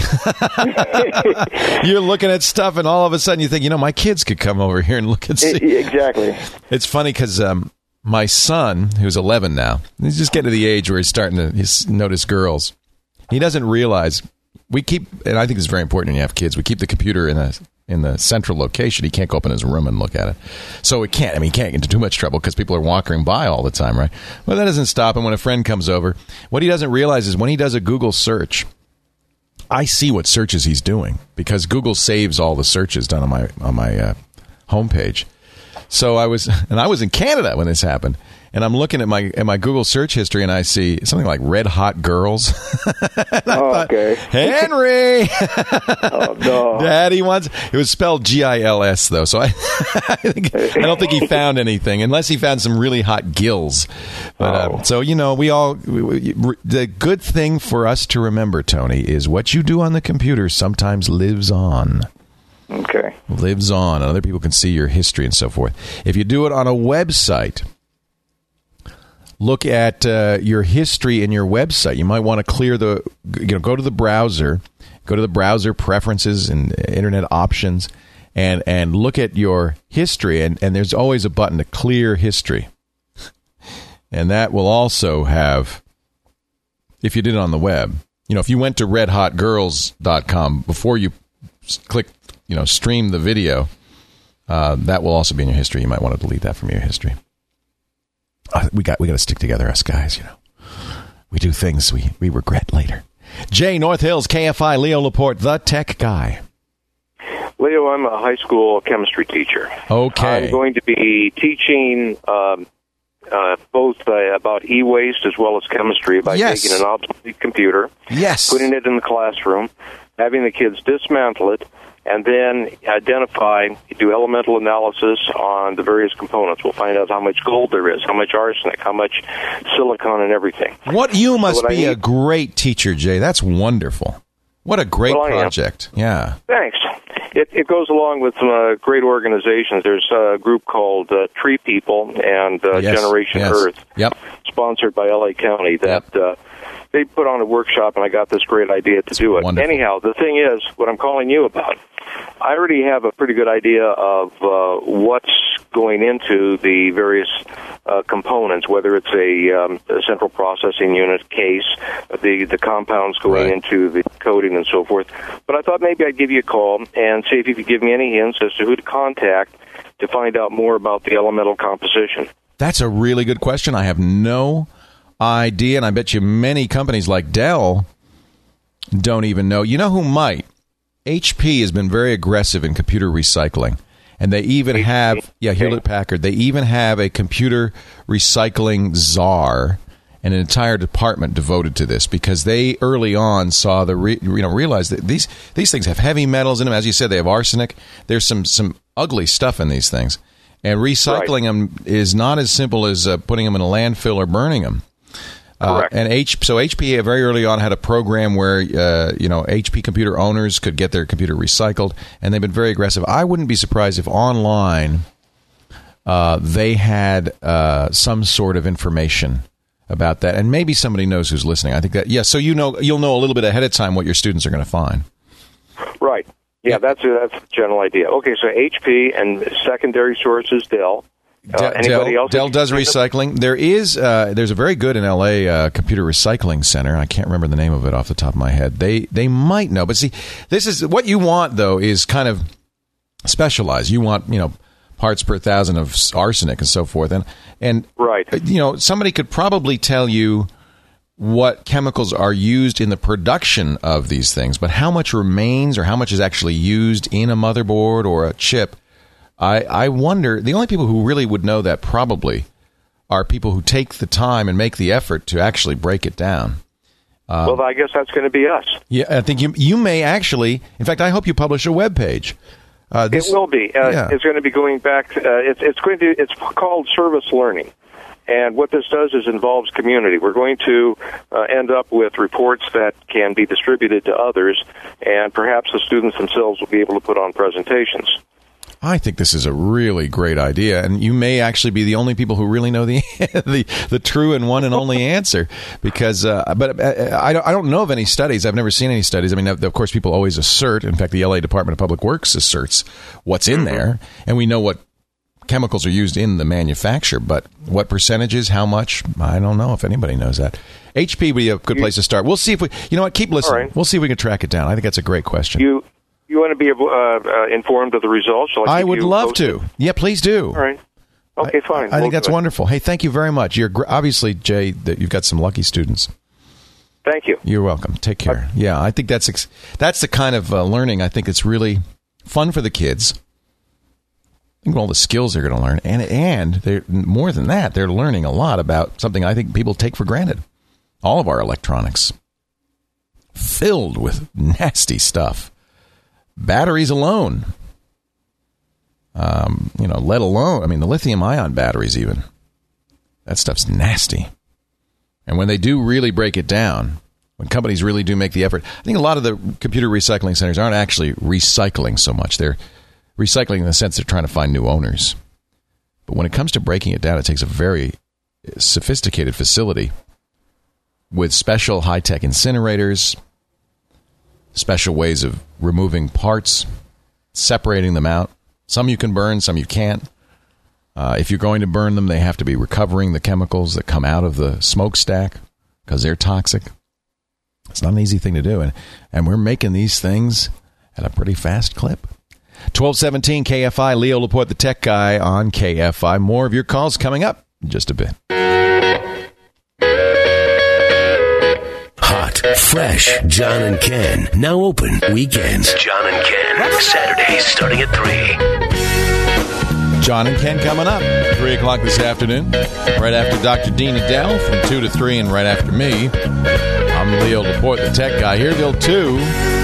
Right. You're looking at stuff, and all of a sudden you think, you know, my kids could come over here and look and see. Exactly. It's funny because. Um, My son, who's eleven now, he's just getting to the age where he's starting to he's notice girls. He doesn't realize we keep, and I think it's very important when you have kids, we keep the computer in a in the central location. He can't go up in his room and look at it. So it can't, I mean, he can't get into too much trouble because people are walking by all the time, right? Well, that doesn't stop him when a friend comes over. What he doesn't realize is when he does a Google search, I see what searches he's doing because Google saves all the searches done on my on my uh, homepage. So I was, and I was in Canada when this happened, and I'm looking at my at my Google search history, and I see something like "red hot girls." oh, thought, okay, Henry. oh no, Daddy wants. It was spelled G I L S though, so I, I, think, I don't think he found anything unless he found some really hot gills. But oh. uh, so you know, we all we, we, the good thing for us to remember, Tony, is what you do on the computer sometimes lives on. Okay. Lives on, and other people can see your history and so forth. If you do it on a website, look at uh, your history in your website. You might want to clear the, you know, go to the browser, go to the browser preferences and internet options, and and look at your history. And, and there's always a button to clear history, and that will also have, if you did it on the web, you know, if you went to red hot girls dot com before you click you know, stream the video, uh, that will also be in your history. You might want to delete that from your history. Uh, we got we got to stick together, us guys. You know, we do things we we regret later. Jay, North Hills, K F I, Leo Laporte, the tech guy. Leo, I'm a high school chemistry teacher. Okay. I'm going to be teaching um, uh, both uh, about e-waste as well as chemistry by yes. taking an obsolete computer, yes. putting it in the classroom, having the kids dismantle it, and then identify, do elemental analysis on the various components. We'll find out how much gold there is, how much arsenic, how much silicon, and everything. What you must so what be a great teacher, Jay. That's wonderful. What a great well, project. Yeah. Thanks. It, it goes along with some uh, great organizations. There's a group called uh, Tree People and uh, yes, Generation yes. Earth, yep. sponsored by L A County, that yep. uh, they put on a workshop, and I got this great idea to do it. Wonderful. Anyhow, the thing is, what I'm calling you about, I already have a pretty good idea of uh, what's going into the various uh, components, whether it's a, um, a central processing unit case, the, the compounds going right. into the coating and so forth. But I thought maybe I'd give you a call and see if you could give me any hints as to who to contact to find out more about the elemental composition. That's a really good question. I have no idea, and I bet you many companies like Dell don't even know. You know who might? H P has been very aggressive in computer recycling, and they even H P? have, yeah, Hewlett-Packard, they even have a computer recycling czar and an entire department devoted to this because they early on saw the, re, you know, realized that these, these things have heavy metals in them. As you said, they have arsenic. There's some, some ugly stuff in these things, and recycling right. them is not as simple as uh, putting them in a landfill or burning them. Uh, and H, so H P very early on had a program where uh, you know H P computer owners could get their computer recycled, and they've been very aggressive. I wouldn't be surprised if online uh, they had uh, some sort of information about that, and maybe somebody knows who's listening. I think that yeah. So you know you'll know a little bit ahead of time what your students are going to find. Right. Yeah, yeah. that's a, that's the general idea. Okay, so H P and secondary sources Dell. Uh, anybody Dell, else? Dell does recycling. There is, uh, there's a very good in L A uh, computer recycling center. I can't remember the name of it off the top of my head. They they might know, but see, this is what you want though is kind of specialized. You want you know parts per thousand of arsenic and so forth, and and right. You know somebody could probably tell you what chemicals are used in the production of these things, but how much remains or how much is actually used in a motherboard or a chip. I, I wonder, the only people who really would know that probably are people who take the time and make the effort to actually break it down. Um, well, I guess that's going to be us. Yeah, I think you you may actually, in fact, I hope you publish a web page. Uh, this, it will be. Uh, yeah. It's going to be going back, uh, it's, it's going to, it's called service learning. And what this does is involves community. We're going to uh, end up with reports that can be distributed to others, and perhaps the students themselves will be able to put on presentations. I think this is a really great idea, and you may actually be the only people who really know the the, the true and one and only answer. Because, uh, but uh, I don't I don't know of any studies. I've never seen any studies. I mean, of course, people always assert. In fact, the L A Department of Public Works asserts what's in there, and we know what chemicals are used in the manufacture. But what percentages, how much? I don't know if anybody knows that. H P would be a good place to start. We'll see if we. You know what? Keep listening. Right. We'll see if we can track it down. I think that's a great question. You. You want to be uh, uh, informed of the results? Shall I, I would love posted? to. Yeah, please do. All right. Okay, fine. I, I we'll think that's wonderful. Hey, thank you very much. You're gr- obviously, Jay, that you've got some lucky students. Thank you. You're welcome. Take care. Okay. Yeah, I think that's ex- that's the kind of uh, learning I think it's really fun for the kids. Think of all the skills they're going to learn, and and they're more than that, they're learning a lot about something I think people take for granted. All of our electronics filled with nasty stuff. Batteries alone, um, you know, let alone, I mean, the lithium-ion batteries even. That stuff's nasty. And when they do really break it down, when companies really do make the effort, I think a lot of the computer recycling centers aren't actually recycling so much. They're recycling in the sense they're trying to find new owners. But when it comes to breaking it down, it takes a very sophisticated facility with special high-tech incinerators, special ways of removing parts, separating them out. Some you can burn, some you can't. Uh, if you're going to burn them, they have to be recovering the chemicals that come out of the smokestack because they're toxic. It's not an easy thing to do. And, and we're making these things at a pretty fast clip. twelve seventeen K F I, Leo Laporte, the tech guy on K F I. More of your calls coming up in just a bit. Hot, fresh, John and Ken. Now open weekends. John and Ken. Saturdays starting at three. John and Ken coming up. three o'clock this afternoon. Right after Doctor Dean Adele from two to three, and right after me. I'm Leo Laporte, the tech guy. Here till two.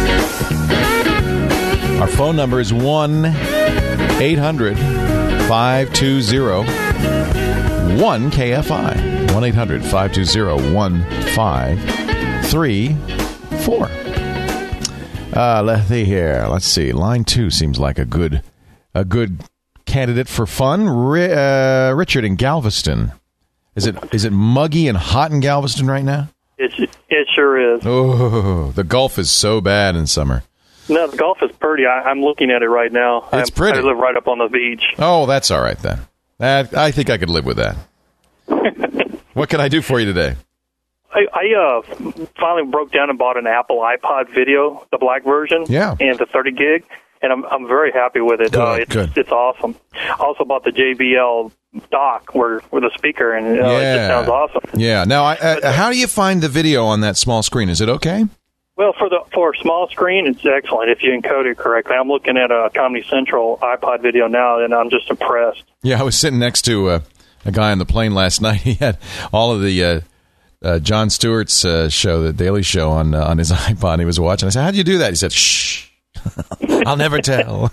Our phone number is one eight hundred five two zero one K F I. one eight hundred five two zero one five three four. Uh, let's see here. Let's see. Line two seems like a good, a good candidate for fun. Ri- uh, Richard in Galveston. Is it is it muggy and hot in Galveston right now? It it sure is. Oh, the Gulf is so bad in summer. No, the Gulf is pretty. I, I'm looking at it right now. It's I'm, pretty. I live right up on the beach. Oh, that's all right then. That, I think I could live with that. What can I do for you today? I, I uh, finally broke down and bought an Apple iPod Video, the black version, yeah, and the thirty gig, and I'm I'm very happy with it. Good, uh, it's, good. it's awesome. I also bought the J B L dock where with a speaker, and uh, yeah. it just sounds awesome. Yeah. Now, I, I, how do you find the video on that small screen? Is it okay? Well, for the for a small screen, it's excellent if you encode it correctly. I'm looking at a Comedy Central iPod Video now, and I'm just impressed. Yeah, I was sitting next to uh, a guy on the plane last night. He had all of the uh, uh, Jon Stewart's uh, show, the Daily Show, on uh, on his iPod. He was watching. I said, "How'd you do that?" He said, "Shh, I'll never tell."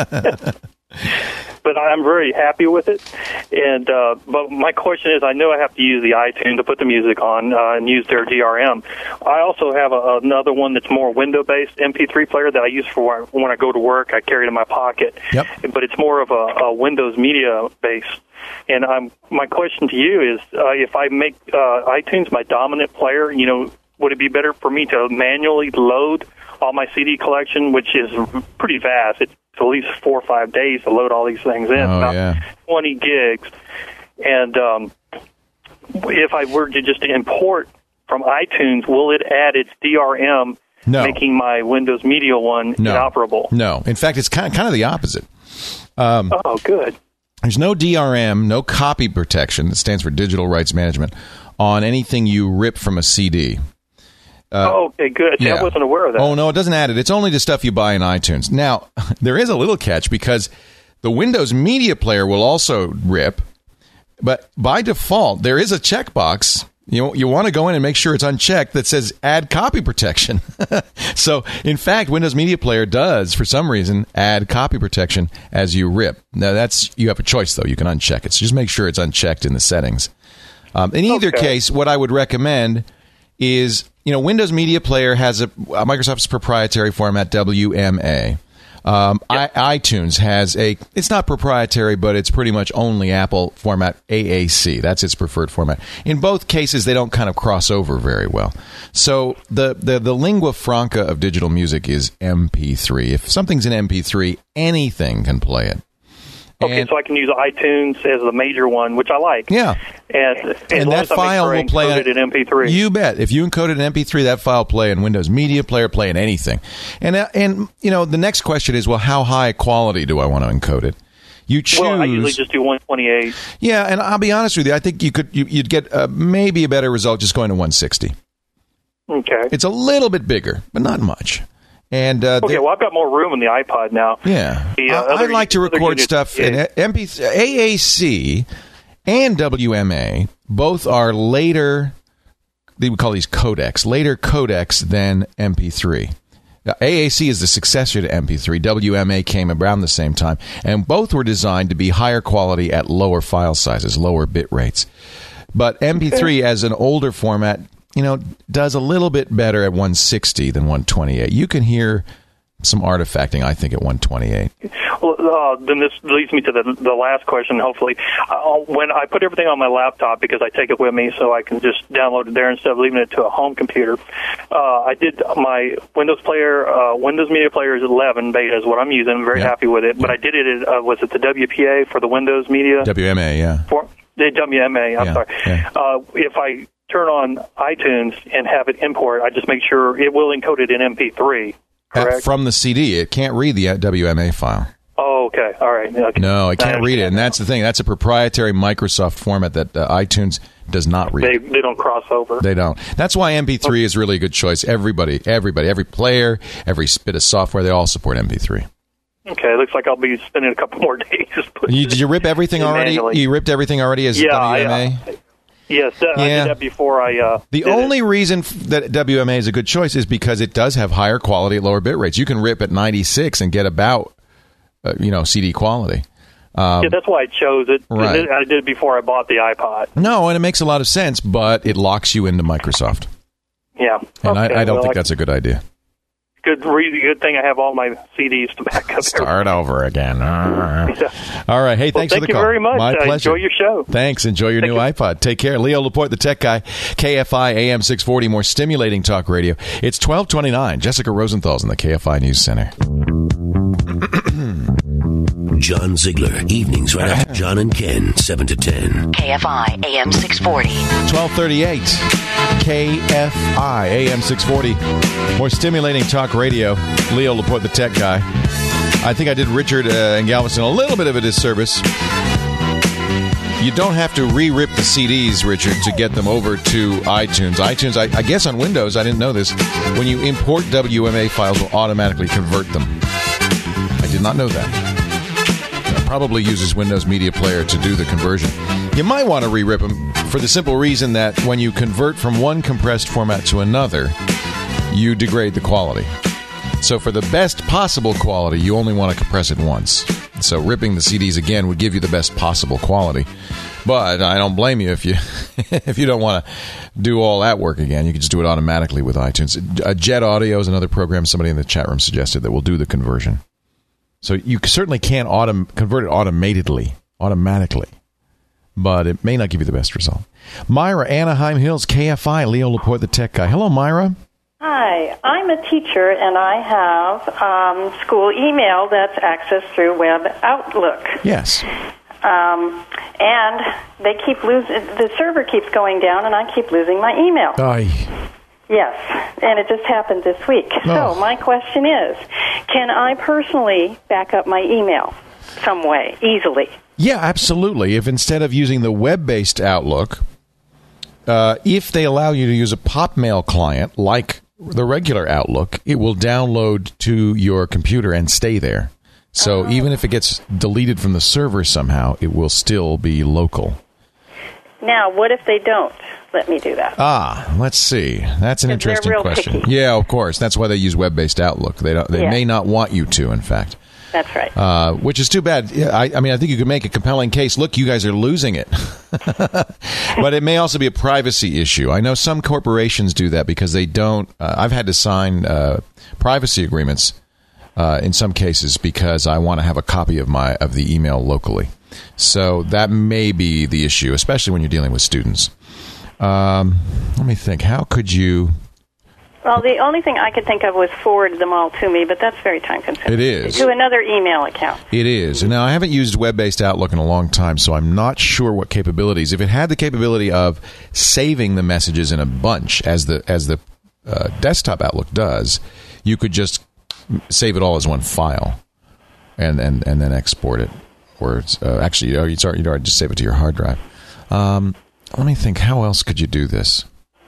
But I'm very happy with it. And uh, but my question is, I know I have to use the iTunes to put the music on uh, and use their D R M. I also have a, another one that's more window-based M P three player that I use for when I go to work. I carry it in my pocket. Yep. But it's more of a, a Windows Media based. And I'm, my question to you is, uh, if I make uh, iTunes my dominant player, you know, would it be better for me to manually load all my C D collection, which is pretty vast? It's at least four or five days to load all these things in, oh, about yeah. twenty gigs. And um, if I were to just import from iTunes, will it add its D R M, no. making my Windows Media one no. inoperable? No. In fact, it's kind of, kind of the opposite. Um, oh, good. There's no D R M, no copy protection, that stands for Digital Rights Management, on anything you rip from a C D. Uh, oh, okay, good. See, yeah. I wasn't aware of that. Oh, no, it doesn't add it. It's only the stuff you buy in iTunes. Now, there is a little catch because the Windows Media Player will also rip, but by default, there is a checkbox. You, you want to go in and make sure it's unchecked that says add copy protection. So, in fact, Windows Media Player does, for some reason, add copy protection as you rip. Now, that's you have a choice, though. You can uncheck it. So just make sure it's unchecked in the settings. Um, in either Okay. case, what I would recommend is, you know, Windows Media Player has a, a Microsoft's proprietary format, W M A. Um, Yep. I, iTunes has a, it's not proprietary, but it's pretty much only Apple format, A A C. That's its preferred format. In both cases, they don't kind of cross over very well. So the, the, the lingua franca of digital music is M P three. If something's in M P three, anything can play it. Okay, And- so I can use iTunes as the major one, which I like. Yeah. And, as And long that as I make file sure I will play encode on it in M P three. You bet. If you encode it in M P three, that file will play in Windows Media Player, play in anything. And uh, and you know the next question is, well, how high quality do I want to encode it? You choose. Well, I usually just do one twenty-eight. Yeah, and I'll be honest with you. I think you could you, you'd get uh, maybe a better result just going to one sixty. Okay. It's a little bit bigger, but not much. And uh, Okay, well, I've got more room in the iPod now. Yeah, The, uh, I, I other- like to other record units- stuff yeah. in M P three, A A C and W M A. Both are later. They would call these codecs, later codecs than M P three. Now, A A C is the successor to M P three. W M A came around the same time, and both were designed to be higher quality at lower file sizes, lower bit rates. But M P three, as an older format, you know, does a little bit better at one sixty than one twenty-eight. You can hear some artifacting, I think, at one twenty-eight. Well, uh, then this leads me to the the last question, hopefully. Uh, when I put everything on my laptop, because I take it with me so I can just download it there instead of leaving it to a home computer, uh, I did my Windows Player, uh, Windows Media Player is eleven beta is what I'm using. I'm very Yeah. happy with it. But I did it, at, uh, was it the W P A for the Windows Media? W M A, yeah. For, the W M A, I'm Yeah, sorry. yeah. Uh, if I turn on iTunes and have it import, I just make sure it will encode it in M P three. correct? From the C D. It can't read the W M A file. Oh, okay. All right. Okay. No, it can't read it. And that's the thing. That's a proprietary Microsoft format that uh, iTunes does not read. They, they don't cross over. They don't. That's why M P three is really a good choice. Everybody, everybody, every player, every bit of software, they all support M P three. Okay, looks like I'll be spending a couple more days. You, did you rip everything already? Manually. You ripped everything already as yeah, W M A? I, uh, yes, that, I Yeah. did that before I uh, The did only it. reason f- that W M A is a good choice is because it does have higher quality at lower bit rates. You can rip at ninety-six and get about, uh, you know, C D quality. Um, Yeah, that's why I chose it. 'cause Right. it- I did it before I bought the iPod. no, and it makes a lot of sense, but it locks you into Microsoft. Yeah. And Okay, I, I don't well, think I- that's a good idea. Good, really good thing I have all my C Ds to back up. Start over again. Yeah. All right. Hey, Well, thanks thank for the you call. very much. My Uh, pleasure. enjoy your show. Thanks. Enjoy your new iPod. Take care. Leo Laporte, the tech guy. K F I A M six forty, more stimulating talk radio. It's twelve twenty-nine. Jessica Rosenthal's in the K F I News Center. John Ziegler, evenings right after John and Ken, seven to ten. K F I A M six forty. twelve thirty-eight. K F I A M six forty. More stimulating talk radio. Leo Laporte, the tech guy. I think I did Richard uh, and Galveston a little bit of a disservice. You don't have to re-rip the C Ds, Richard, to get them over to iTunes. iTunes, I, I guess on Windows, I didn't know this, when you import W M A files, will automatically convert them. I did not know that. It probably uses Windows Media Player to do the conversion. You might want to re-rip them for the simple reason that when you convert from one compressed format to another, you degrade the quality. So for the best possible quality, you only want to compress it once. So ripping the C Ds again would give you the best possible quality. But I don't blame you if you if you don't want to do all that work again. You can just do it automatically with iTunes. Uh, Jet Audio is another program somebody in the chat room suggested that will do the conversion. So you certainly can't autom- convert it automatedly, automatically. But it may not give you the best result. Myra, Anaheim Hills, K F I, Leo Laporte, the tech guy. Hello, Myra. Hi, I'm a teacher, and I have um, school email that's accessed through Web Outlook. Yes. Um, and they keep losing, the server keeps going down, and I keep losing my email. Aye. Yes, and it just happened this week. Oh. So my question is, can I personally back up my email some way, easily? Yeah, absolutely. If instead of using the web-based Outlook, uh, if they allow you to use a PopMail client like the regular Outlook, it will download to your computer and stay there. So Oh. even if it gets deleted from the server somehow, it will still be local. Now, what if they don't let me do that? Ah, let's see. That's an 'Cause they're interesting real question. picky. Yeah, of course. That's why they use web-based Outlook. They don't. They Yeah. may not want you to, in fact. That's right. Uh, which is too bad. Yeah, I, I mean, I think you could make a compelling case. Look, you guys are losing it. But it may also be a privacy issue. I know some corporations do that because they don't. Uh, I've had to sign uh, privacy agreements uh, in some cases because I want to have a copy of my of the email locally. So that may be the issue, especially when you're dealing with students. Um, let me think. How could you? Well, the only thing I could think of was forward them all to me, but that's very time-consuming. It is. To another email account. It is. And now I haven't used web-based Outlook in a long time, so I'm not sure what capabilities. If it had the capability of saving the messages in a bunch, as the as the uh, desktop Outlook does, you could just save it all as one file, and and, and then export it. Or it's, uh, actually, oh, you'd already, you'd already just save it to your hard drive. Um, let me think. How else could you do this?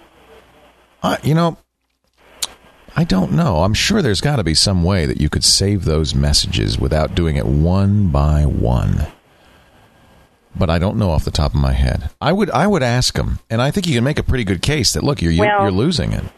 Uh, you know. I don't know. I'm sure there's got to be some way that you could save those messages without doing it one by one. But I don't know off the top of my head. I would I would ask him, and I think you can make a pretty good case that, look, you're Well- you're losing it.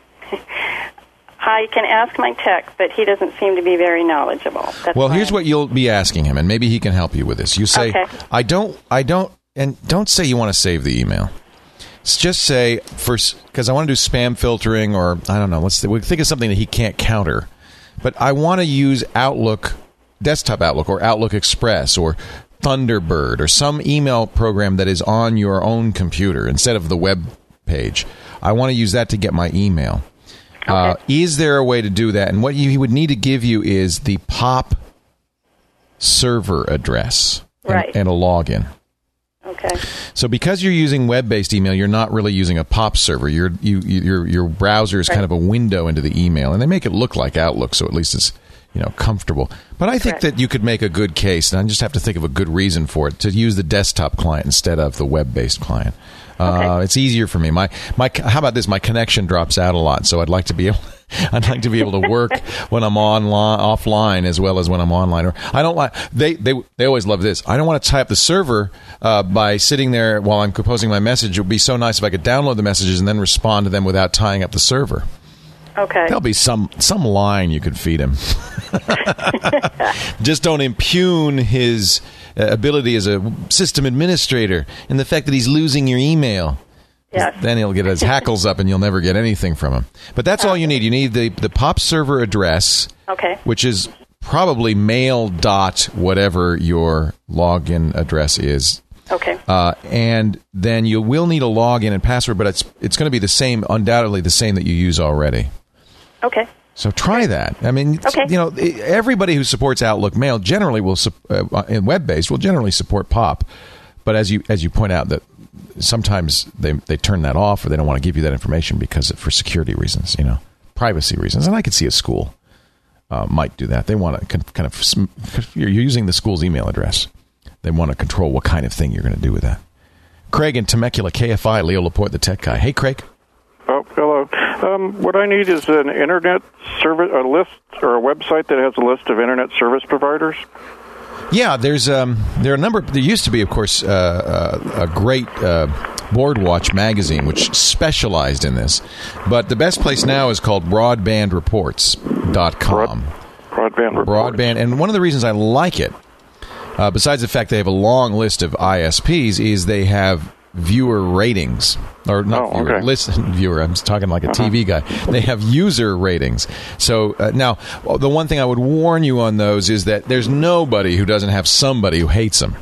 I can ask my tech, but he doesn't seem to be very knowledgeable. That's Well, why here's what you'll be asking him, and maybe he can help you with this. You say, Okay. I don't, I don't, and don't say you want to save the email. S- Just say, for because I want to do spam filtering, or I don't know, let's th- think of something that he can't counter. But I want to use Outlook, desktop Outlook, or Outlook Express, or Thunderbird, or some email program that is on your own computer instead of the web page. I want to use that to get my email. Uh, is there a way to do that? And what you, he would need to give you is the POP server address and, Right. and a login. Okay. Okay. So because you're using web-based email, you're not really using a POP server. Your you, your your browser is Right. kind of a window into the email, and they make it look like Outlook, so at least it's you know comfortable. But I think Correct. that you could make a good case, and I just have to think of a good reason for it, to use the desktop client instead of the web-based client. Uh, it's easier for me. My my how about this? My connection drops out a lot, so I'd like to be able I'd like to be able to work when I'm online offline as well as when I'm online. Or I don't like they they they always love this. I don't want to tie up the server uh, by sitting there while I'm composing my message. It would be so nice if I could download the messages and then respond to them without tying up the server. Okay. There'll be some some line you could feed him. Just don't impugn his uh, ability as a system administrator and the fact that he's losing your email. Yes. Then he'll get his hackles up and you'll never get anything from him. But that's all you need. You need the, the POP server address, Okay. which is probably mail dot whatever your login address is. Okay. Uh, and then you will need a login and password, but it's it's going to be the same, undoubtedly the same that you use already. Okay. So try that. I mean, Okay. you know, everybody who supports Outlook Mail generally will, sup- uh, in web-based, will generally support POP. But as you as you point out, that sometimes they they turn that off or they don't want to give you that information because of, for security reasons, you know, privacy reasons. And I could see a school uh, might do that. They want to con- kind of sm- you're using the school's email address. They want to control what kind of thing you're going to do with that. Craig in Temecula, K F I, Leo Laporte, the tech guy. Hey, Craig. Oh, hello. Um, what I need is an internet service, a list or a website that has a list of internet service providers. Yeah, there's um, there are a number. There used to be, of course, uh, uh, a great uh, Boardwatch magazine which specialized in this, but the best place now is called broadband reports dot com. Broad, broadband reports. Broadband, and one of the reasons I like it, uh, besides the fact they have a long list of I S Ps, is they have viewer ratings. Or not oh, viewer, okay. listen, viewer. I'm just talking like a Uh-huh. T V guy. They have user ratings. So uh, now, the one thing I would warn you on those is that there's nobody who doesn't have somebody who hates them.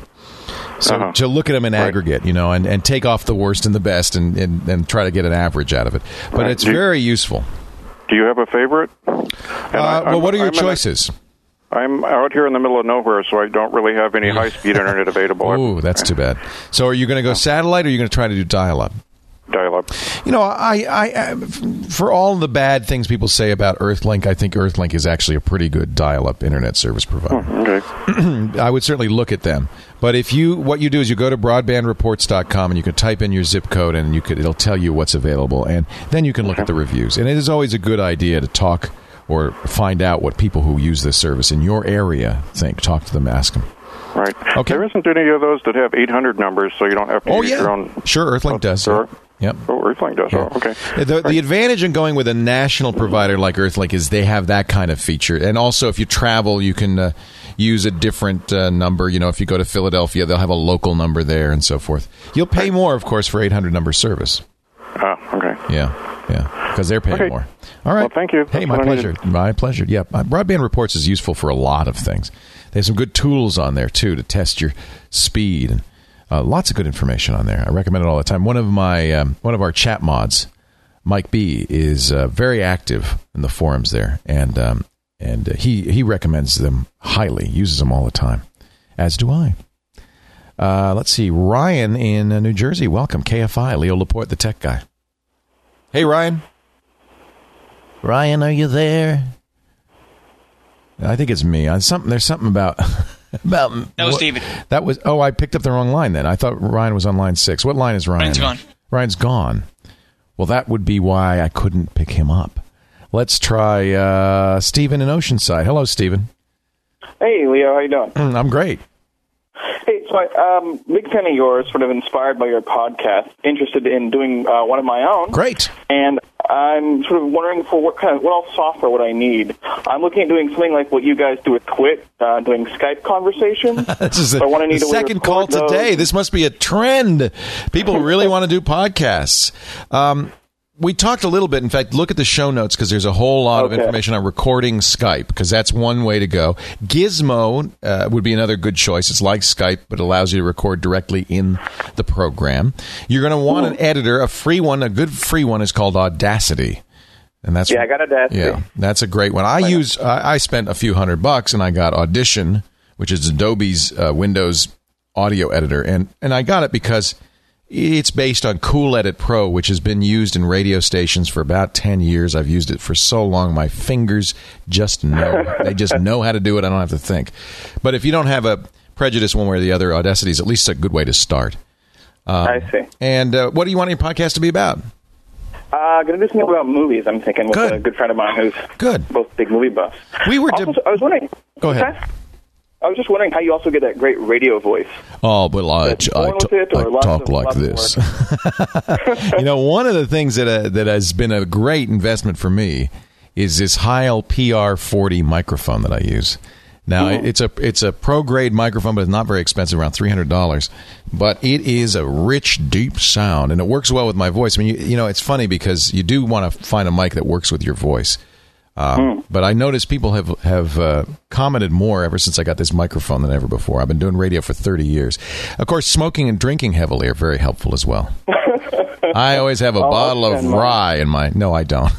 So Uh-huh. to look at them in Right. aggregate, you know, and, and take off the worst and the best and, and, and try to get an average out of it. But Right. it's Do you- very useful. Do you have a favorite? Uh, well, what are your choices? I'm out here in the middle of nowhere, so I don't really have any high-speed internet available. Ooh, that's too bad. So are you going to go satellite or are you going to try to do dial-up? Dial-up. You know, I, I, I, for all the bad things people say about Earthlink, I think Earthlink is actually a pretty good dial-up internet service provider. Oh, okay. I would certainly look at them. But if you, what you do is you go to broadband reports dot com and you can type in your zip code and you could, it'll tell you what's available, and then you can look at the reviews. And it is always a good idea to talk or find out what people who use this service in your area think. Talk to them, ask them. Right. Okay. There isn't any of those that have eight hundred numbers, so you don't have to Oh, use yeah. your own. Sure, Earthlink does. Sure. Yep. Oh, Earthlink does. Yeah. Oh, okay. The, the advantage in going with a national provider like Earthlink is they have that kind of feature. And also, if you travel, you can uh, use a different uh, number. You know, if you go to Philadelphia, they'll have a local number there and so forth. You'll pay more, of course, for eight hundred number service. Ah, okay. Yeah, yeah, because they're paying Okay. more. All right. Well, thank you. Hey, That's my what I pleasure. needed. My pleasure. Yeah, uh, Broadband Reports is useful for a lot of things. They have some good tools on there, too, to test your speed. And uh, lots of good information on there. I recommend it all the time. One of my um, one of our chat mods, Mike B, is uh, very active in the forums there, and um, and uh, he he recommends them highly. Uses them all the time, as do I. Uh, let's see, Ryan in uh, New Jersey. Welcome, K F I, Leo Laporte, the tech guy. Hey, Ryan. Ryan, are you there? I think it's me. I, something there's something about about No, what- Steven. That was oh, I picked up the wrong line then. I thought Ryan was on line six. What line is Ryan? Ryan's on? gone. Ryan's gone. Well, that would be why I couldn't pick him up. Let's try uh, Stephen in Oceanside. Hello, Stephen. Hey, Leo, how you doing? Mm, I'm great. Hey, so I, um, big fan of yours, sort of inspired by your podcast, interested in doing uh, one of my own. Great. And I'm sort of wondering for what kind of, what else software would I need? I'm looking at doing something like what you guys do with Twit, uh, doing Skype conversations. This is the, So I want to the need a way to second call record those. today. This must be a trend. People really want to do podcasts. Um, we talked a little bit. In fact, look at the show notes because there's a whole lot of Okay. information on recording Skype because that's one way to go. Gizmo uh, would be another good choice. It's like Skype, but allows you to record directly in the program. You're going to want an editor. A free one, a good free one is called Audacity. And that's Yeah, I got Audacity. Yeah, that's a great one. I use. I, I spent a few hundred bucks, and I got Audition, which is Adobe's uh, Windows audio editor, and, and I got it because it's based on Cool Edit Pro, which has been used in radio stations for about ten years. I've used it for so long, my fingers just know. They just know how to do it. I don't have to think. But if you don't have a prejudice one way or the other, Audacity is at least a good way to start. Um, I see. And uh, what do you want your podcast to be about? Uh, going to do something about movies, I'm thinking, with Good. a good friend of mine who's Good. both big movie buffs. We were. Also, I was wondering. Go ahead. I was just wondering how you also get that great radio voice. Oh, well, I, I, Is it I, born with it, or I lots talk of- like lots of this. You know, one of the things that uh, that has been a great investment for me is this Heil P R forty microphone that I use. Now, Mm-hmm. it's a it's a pro grade microphone, but it's not very expensive, around three hundred dollars. But it is a rich, deep sound, and it works well with my voice. I mean, you, you know, it's funny because you do want to find a mic that works with your voice. Um, Hmm. But I noticed people have have uh, commented more ever since I got this microphone than ever before. I've been doing radio for thirty years. Of course, smoking and drinking heavily are very helpful as well. I always have a I'll bottle of spend mine. rye in my... No, I don't.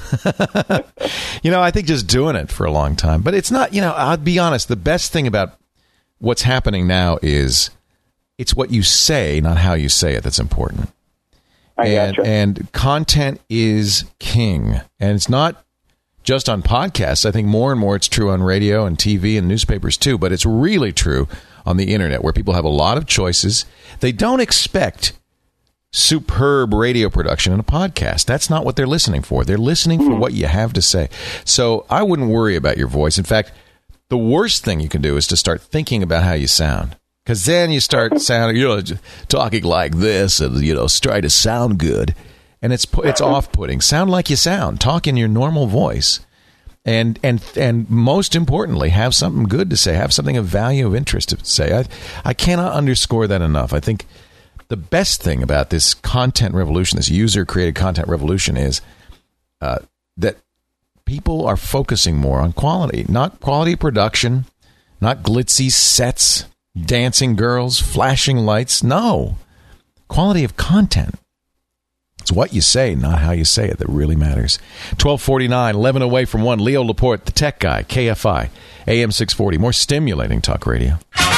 You know, I think just doing it for a long time. But it's not, you know, I'll be honest, the best thing about what's happening now is it's what you say, not how you say it, that's important. I and, gotcha. and content is king. And it's not just on podcasts. I think more and more it's true on radio and T V and newspapers too, but it's really true on the internet where people have a lot of choices. They don't expect superb radio production in a podcast. That's not what they're listening for. They're listening for what you have to say. So I wouldn't worry about your voice. In fact, the worst thing you can do is to start thinking about how you sound. Because then you start sounding, you know, talking like this and, you know, try to sound good. And it's it's off-putting. Sound like you sound. Talk in your normal voice. And and and most importantly, have something good to say. Have something of value, of interest to say. I, I cannot underscore that enough. I think the best thing about this content revolution, this user-created content revolution, is uh, that people are focusing more on quality. Not quality production, not glitzy sets, dancing girls, flashing lights. No. Quality of content. It's what you say, not how you say it, that really matters. twelve forty-nine, eleven away from one. Leo Laporte, the tech guy, K F I, A M six forty. More stimulating talk radio.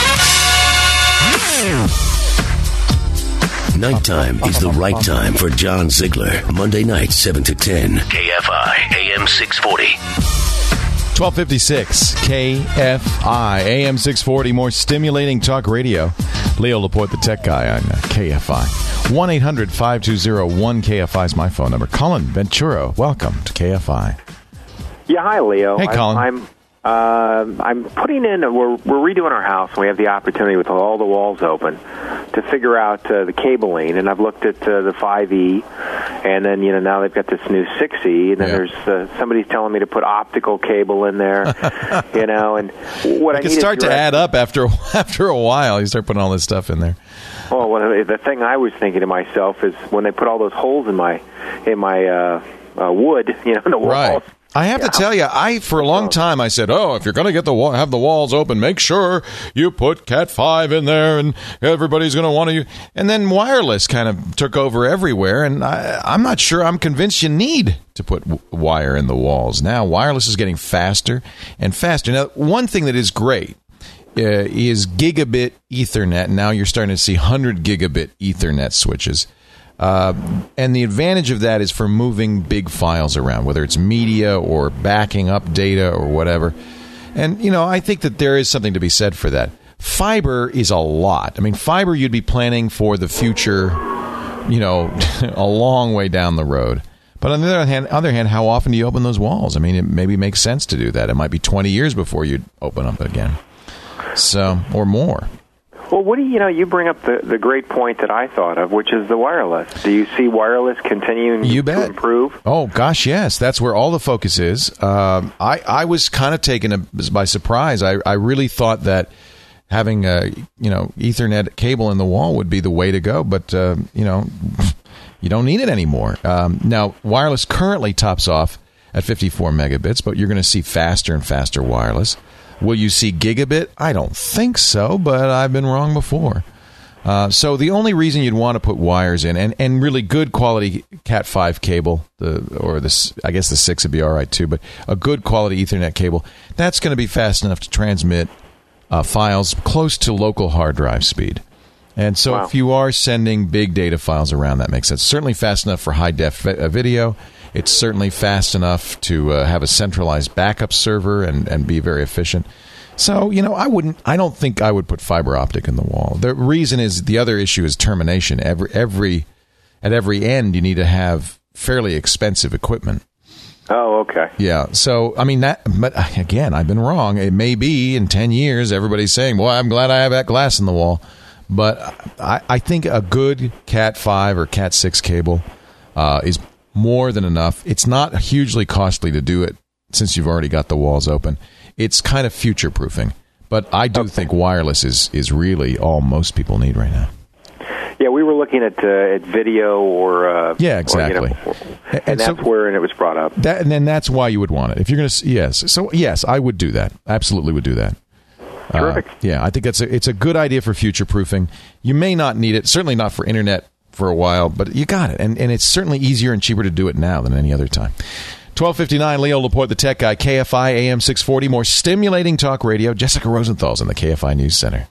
Nighttime is the right time for John Ziegler. Monday night, seven to ten. K F I, A M six forty. twelve fifty-six, K F I, A M six forty. More stimulating talk radio. Leo Laporte, the tech guy on uh, K F I. one eight hundred five two zero one K F I is my phone number. Colin Ventura, welcome to K F I. Yeah, hi, Leo. Hey, Colin. I'm I'm, uh, I'm putting in. We're we're redoing our house, and we have the opportunity with all the walls open to figure out uh, the cabling. And I've looked at uh, the five E, and then you know now they've got this new six E, and then Yeah. there's uh, somebody's telling me to put optical cable in there. You know, and what It I can need start is to direct- add up after after a while. You start putting all this stuff in there. Well, what, the thing I was thinking to myself is when they put all those holes in my in my uh, uh, wood, you know, in the walls. Right. I have to tell you, I for a long time I said, "Oh, if you're going to get the wall, have the walls open, make sure you put Cat five in there, and everybody's going to want to." And then wireless kind of took over everywhere, and I, I'm not sure. I'm convinced you need to put w- wire in the walls now. Wireless is getting faster and faster. Now, one thing that is great uh, is gigabit Ethernet. Now you're starting to see one hundred gigabit Ethernet switches. Uh, and the advantage of that is for moving big files around, whether it's media or backing up data or whatever. And, you know, I think that there is something to be said for that. Fiber is a lot. I mean, fiber you'd be planning for the future, you know, a long way down the road. But on the other hand, other hand, how often do you open those walls? I mean, it maybe makes sense to do that. It might be twenty years before you'd open up again. So, or more. Well, what do you, you know, you bring up the, the great point that I thought of, which is the wireless. Do you see wireless continuing You to bet. improve? Oh, gosh, yes. That's where all the focus is. Um, I, I was kind of taken a, by surprise. I, I really thought that having a, you know, Ethernet cable in the wall would be the way to go. But, uh, you know, you don't need it anymore. Um, now, wireless currently tops off at fifty-four megabits, but you're going to see faster and faster wireless. Will you see gigabit? I don't think so, but I've been wrong before. Uh, so the only reason you'd want to put wires in, and, and really good quality Cat five cable, the or this, I guess the six would be all right too, but a good quality Ethernet cable, that's going to be fast enough to transmit uh, files close to local hard drive speed. And so Wow. if you are sending big data files around, that makes sense. Certainly fast enough for high-def vi- uh, video. It's certainly fast enough to uh, have a centralized backup server and, and be very efficient. So, you know, I wouldn't, I don't think I would put fiber optic in the wall. The reason is the other issue is termination. Every, every, at every end, you need to have fairly expensive equipment. Oh, okay. Yeah. So, I mean, that, but again, I've been wrong. It may be in ten years, everybody's saying, well, I'm glad I have that glass in the wall. But I, I think a good Cat five or Cat six cable uh, is more than enough. It's not hugely costly to do it since you've already got the walls open. It's kind of future-proofing. But I do okay. think wireless is, is really all most people need right now. Yeah, we were looking at uh, at video or uh, yeah, exactly, or, you know, and, and that's so, where and it was brought up. That, and then that's why you would want it if you're going to. Yes, so yes, I would do that. Absolutely, would do that. Terrific. Uh, yeah, I think that's a, it's a good idea for future proofing. You may not need it, certainly not for internet for a while, but you got it, and and it's certainly easier and cheaper to do it now than any other time. twelve fifty-nine, Leo Laporte, the tech guy, K F I A M six forty, more stimulating talk radio. Jessica Rosenthal's in the K F I News Center.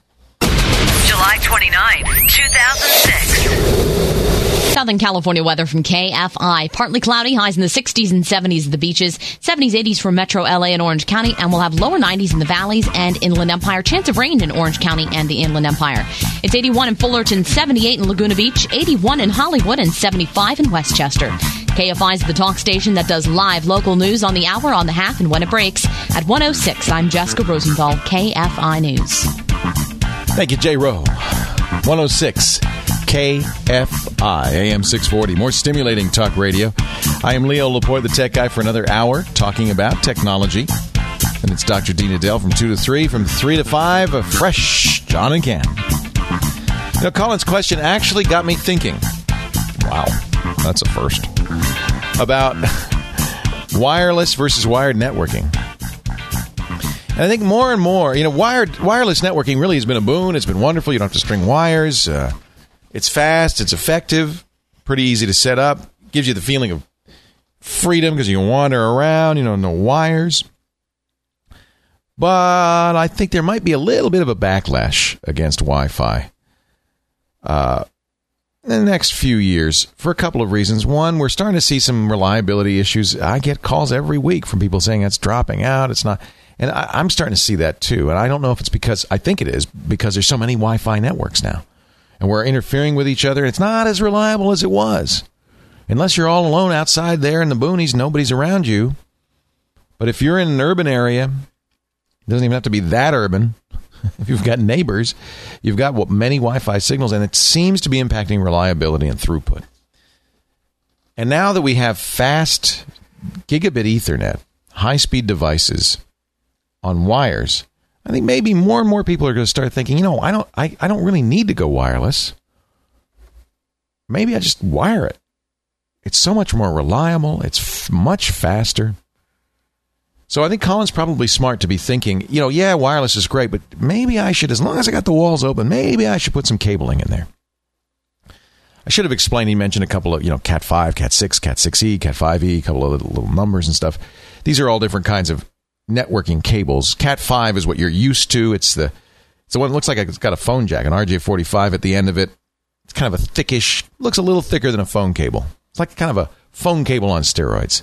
July twenty-ninth, two thousand six. Southern California weather from K F I. Partly cloudy, highs in the sixties and seventies at the beaches, seventies, eighties for Metro L A and Orange County, and we'll have lower nineties in the valleys and Inland Empire. Chance of rain in Orange County and the Inland Empire. It's eighty-one in Fullerton, seventy-eight in Laguna Beach, eighty-one in Hollywood, and seventy-five in Westchester. K F I is the talk station that does live local news on the hour, on the half, and when it breaks. At one oh six, I'm Jessica Rosenthal, K F I News. Thank you, J. Rowe. one oh six K F I, A M six forty. More stimulating talk radio. I am Leo Laporte, the tech guy, for another hour talking about technology. And it's Doctor Dean Adele from two to three, from three to five, a fresh John and Ken. Now, Colin's question actually got me thinking. Wow, that's a first. About wireless versus wired networking. And I think more and more, you know, wired wireless networking really has been a boon. It's been wonderful. You don't have to string wires. Uh, it's fast. It's effective. Pretty easy to set up. Gives you the feeling of freedom because you can wander around. You know, no wires. But I think there might be a little bit of a backlash against Wi-Fi uh, in the next few years for a couple of reasons. One, we're starting to see some reliability issues. I get calls every week from people saying it's dropping out. It's not. And I, I'm starting to see that, too. And I don't know if it's because, I think it is, because there's so many Wi-Fi networks now. And we're interfering with each other. It's not as reliable as it was. Unless you're all alone outside there in the boonies, nobody's around you. But if you're in an urban area, it doesn't even have to be that urban. If you've got neighbors, you've got what, many Wi-Fi signals, and it seems to be impacting reliability and throughput. And now that we have fast gigabit Ethernet, high-speed devices on wires, I think maybe more and more people are going to start thinking, you know, I don't, I, I don't really need to go wireless. Maybe I just wire it. It's so much more reliable. It's f- much faster. So I think Colin's probably smart to be thinking, you know, yeah, wireless is great, but maybe I should, as long as I got the walls open, maybe I should put some cabling in there. I should have explained, he mentioned a couple of, you know, Cat five, Cat six, Cat six E, Cat five E, a couple of little, little numbers and stuff. These are all different kinds of networking cables. Cat five is what you're used to. It's the it's the one that looks like it's got a phone jack, an R J forty-five at the end of it. It's kind of a thickish, looks a little thicker than a phone cable. It's like kind of a phone cable on steroids.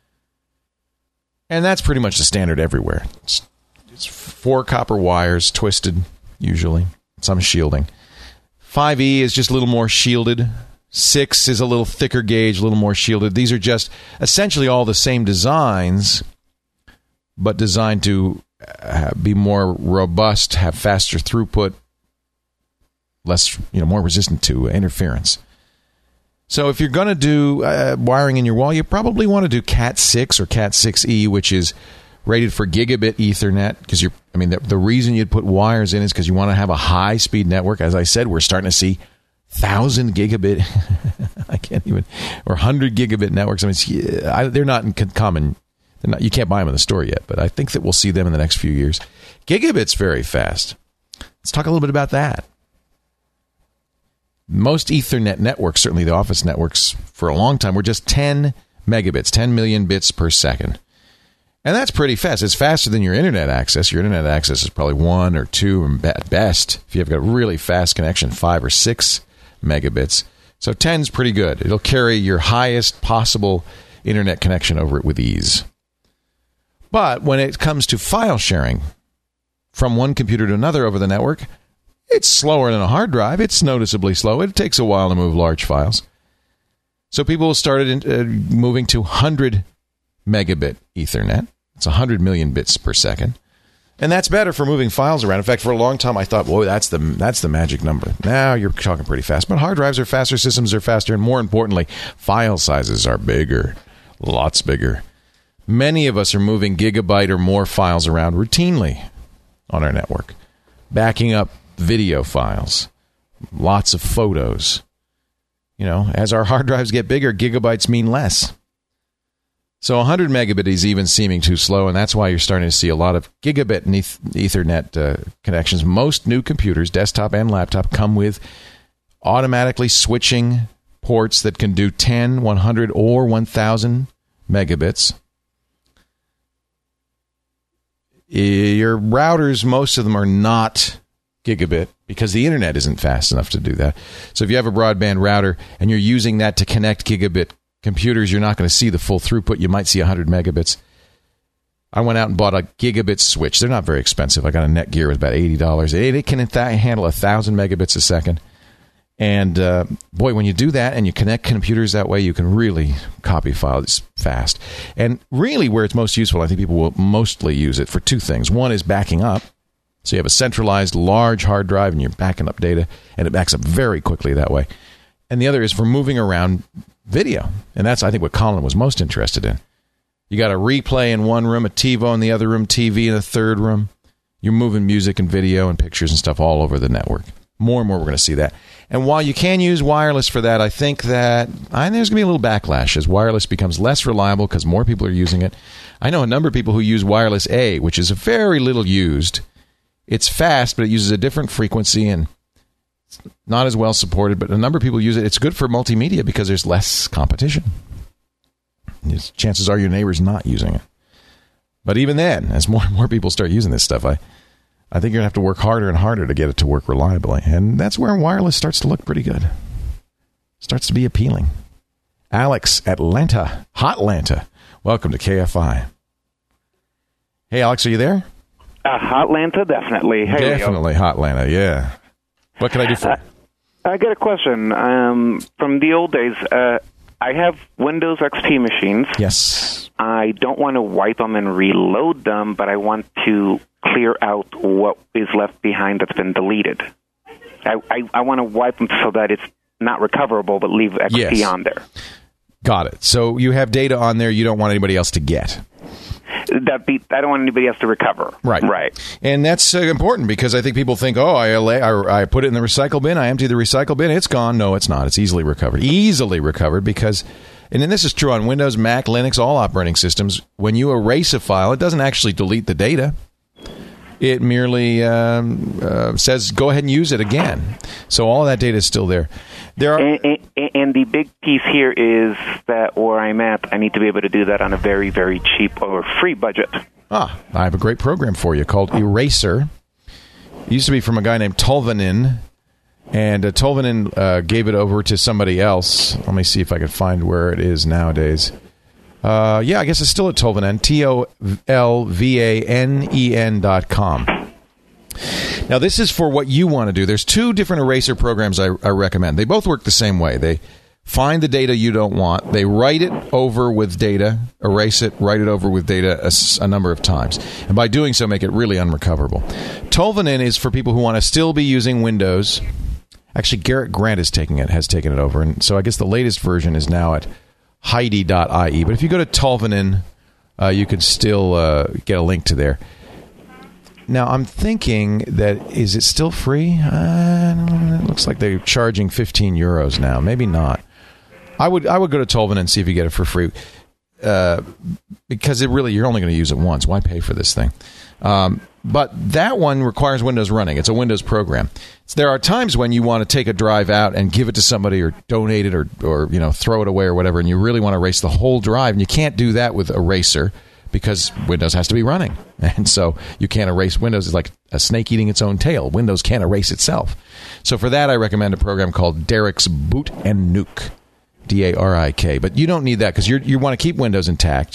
And that's pretty much the standard everywhere. It's, it's four copper wires, twisted, usually. Some shielding. five E is just a little more shielded. six is a little thicker gauge, a little more shielded. These are just essentially all the same designs, but designed to uh, be more robust, have faster throughput, less, you know, more resistant to interference. So if you're going to do uh, wiring in your wall, you probably want to do Cat six or Cat six E, which is rated for gigabit Ethernet. Because you're, I mean, the, the reason you'd put wires in is because you want to have a high-speed network. As I said, we're starting to see thousand gigabit, I can't even, or hundred gigabit networks. I mean, it's, I, they're not in common. They're not, you can't buy them in the store yet, but I think that we'll see them in the next few years. Gigabit's very fast. Let's talk a little bit about that. Most Ethernet networks, certainly the office networks, for a long time were just ten megabits, ten million bits per second. And that's pretty fast. It's faster than your internet access. Your internet access is probably one or two at best. If you've got a really fast connection, five or six megabits. So ten's pretty good. It'll carry your highest possible internet connection over it with ease. But when it comes to file sharing from one computer to another over the network, it's slower than a hard drive. It's noticeably slow. It takes a while to move large files. So people started in, uh, moving to one hundred megabit Ethernet. It's one hundred million bits per second. And that's better for moving files around. In fact, for a long time, I thought, boy, that's the that's the magic number. Now you're talking pretty fast. But hard drives are faster, systems are faster, and more importantly, file sizes are bigger. Lots bigger. Many of us are moving gigabyte or more files around routinely on our network. Backing up video files. Lots of photos. You know, as our hard drives get bigger, gigabytes mean less. So one hundred megabit is even seeming too slow, and that's why you're starting to see a lot of gigabit and Ethernet uh, connections. Most new computers, desktop and laptop, come with automatically switching ports that can do ten, one hundred, or one thousand megabits. Your routers, most of them are not gigabit because the internet isn't fast enough to do that. So if you have a broadband router and you're using that to connect gigabit computers, you're not going to see the full throughput. You might see one hundred megabits. I went out and bought a gigabit switch. They're not very expensive. I got a Netgear with about eighty dollars. It, it can th- handle one thousand megabits a second. And, uh, boy, when you do that and you connect computers that way, you can really copy files fast. And really where it's most useful, I think people will mostly use it for two things. One is backing up. So you have a centralized large hard drive and you're backing up data, and it backs up very quickly that way. And the other is for moving around video. And that's, I think, what Colin was most interested in. You got a replay in one room, a TiVo in the other room, T V in the third room. You're moving music and video and pictures and stuff all over the network. More and more we're going to see that. And while you can use wireless for that, I think that I think there's going to be a little backlash as wireless becomes less reliable because more people are using it. I know a number of people who use wireless A, which is very little used. It's fast, but it uses a different frequency and it's not as well supported. But a number of people use it. It's good for multimedia because there's less competition. Chances are your neighbor's not using it. But even then, as more and more people start using this stuff, I, I think you're going to have to work harder and harder to get it to work reliably. And that's where wireless starts to look pretty good. Starts to be appealing. Alex, Atlanta, Hotlanta. Welcome to K F I. Hey, Alex, are you there? Uh, Hotlanta, definitely. Hey, definitely Leo. Hotlanta, yeah. What can I do for you? Uh, I got a question. Um, from the old days, uh, I have Windows X P machines. Yes. I don't want to wipe them and reload them, but I want to clear out what is left behind that's been deleted. I, I, I want to wipe them so that it's not recoverable, but leave X P yes. on there. Got it. So you have data on there you don't want anybody else to get. That be, I don't want anybody else to recover. Right. Right. And that's uh, important because I think people think, oh, I, I I put it in the recycle bin, I empty the recycle bin, it's gone. No, it's not. It's easily recovered. Easily recovered because, and then this is true on Windows, Mac, Linux, all operating systems. When you erase a file, it doesn't actually delete the data. It merely um, uh, says, go ahead and use it again. So all of that data is still there. There are, and, and, and the big piece here is that where I'm at, I need to be able to do that on a very, very cheap or free budget. Ah, I have a great program for you called Eraser. It used to be from a guy named Tolvanen, and uh, Tolvanen uh, gave it over to somebody else. Let me see if I can find where it is nowadays. Uh, yeah, I guess it's still at Tolvanen, T O L V A N E N dot com. Now, this is for what you want to do. There's two different eraser programs I, I recommend. They both work the same way. They find the data you don't want. They write it over with data, erase it, write it over with data a, a number of times. And by doing so, make it really unrecoverable. Tolvanen is for people who want to still be using Windows. Actually, Garrett Grant is taking it, has taken it over. And so I guess the latest version is now at Heidi dot I E. But if you go to Tolvanen, uh, you can still uh, get a link to there. Now, I'm thinking that, is it still free? Uh, it looks like they're charging fifteen euros now. Maybe not. I would I would go to Tolvanen and see if you get it for free. Uh, because it really, you're only going to use it once. Why pay for this thing? Um, but that one requires Windows running. It's a Windows program. So there are times when you want to take a drive out and give it to somebody or donate it or, or you know throw it away or whatever, and you really want to erase the whole drive, and you can't do that with Eraser because Windows has to be running. And so you can't erase Windows. It's like a snake eating its own tail. Windows can't erase itself. So for that, I recommend a program called Darik's Boot and Nuke. D A R I K. But you don't need that because you you want to keep Windows intact.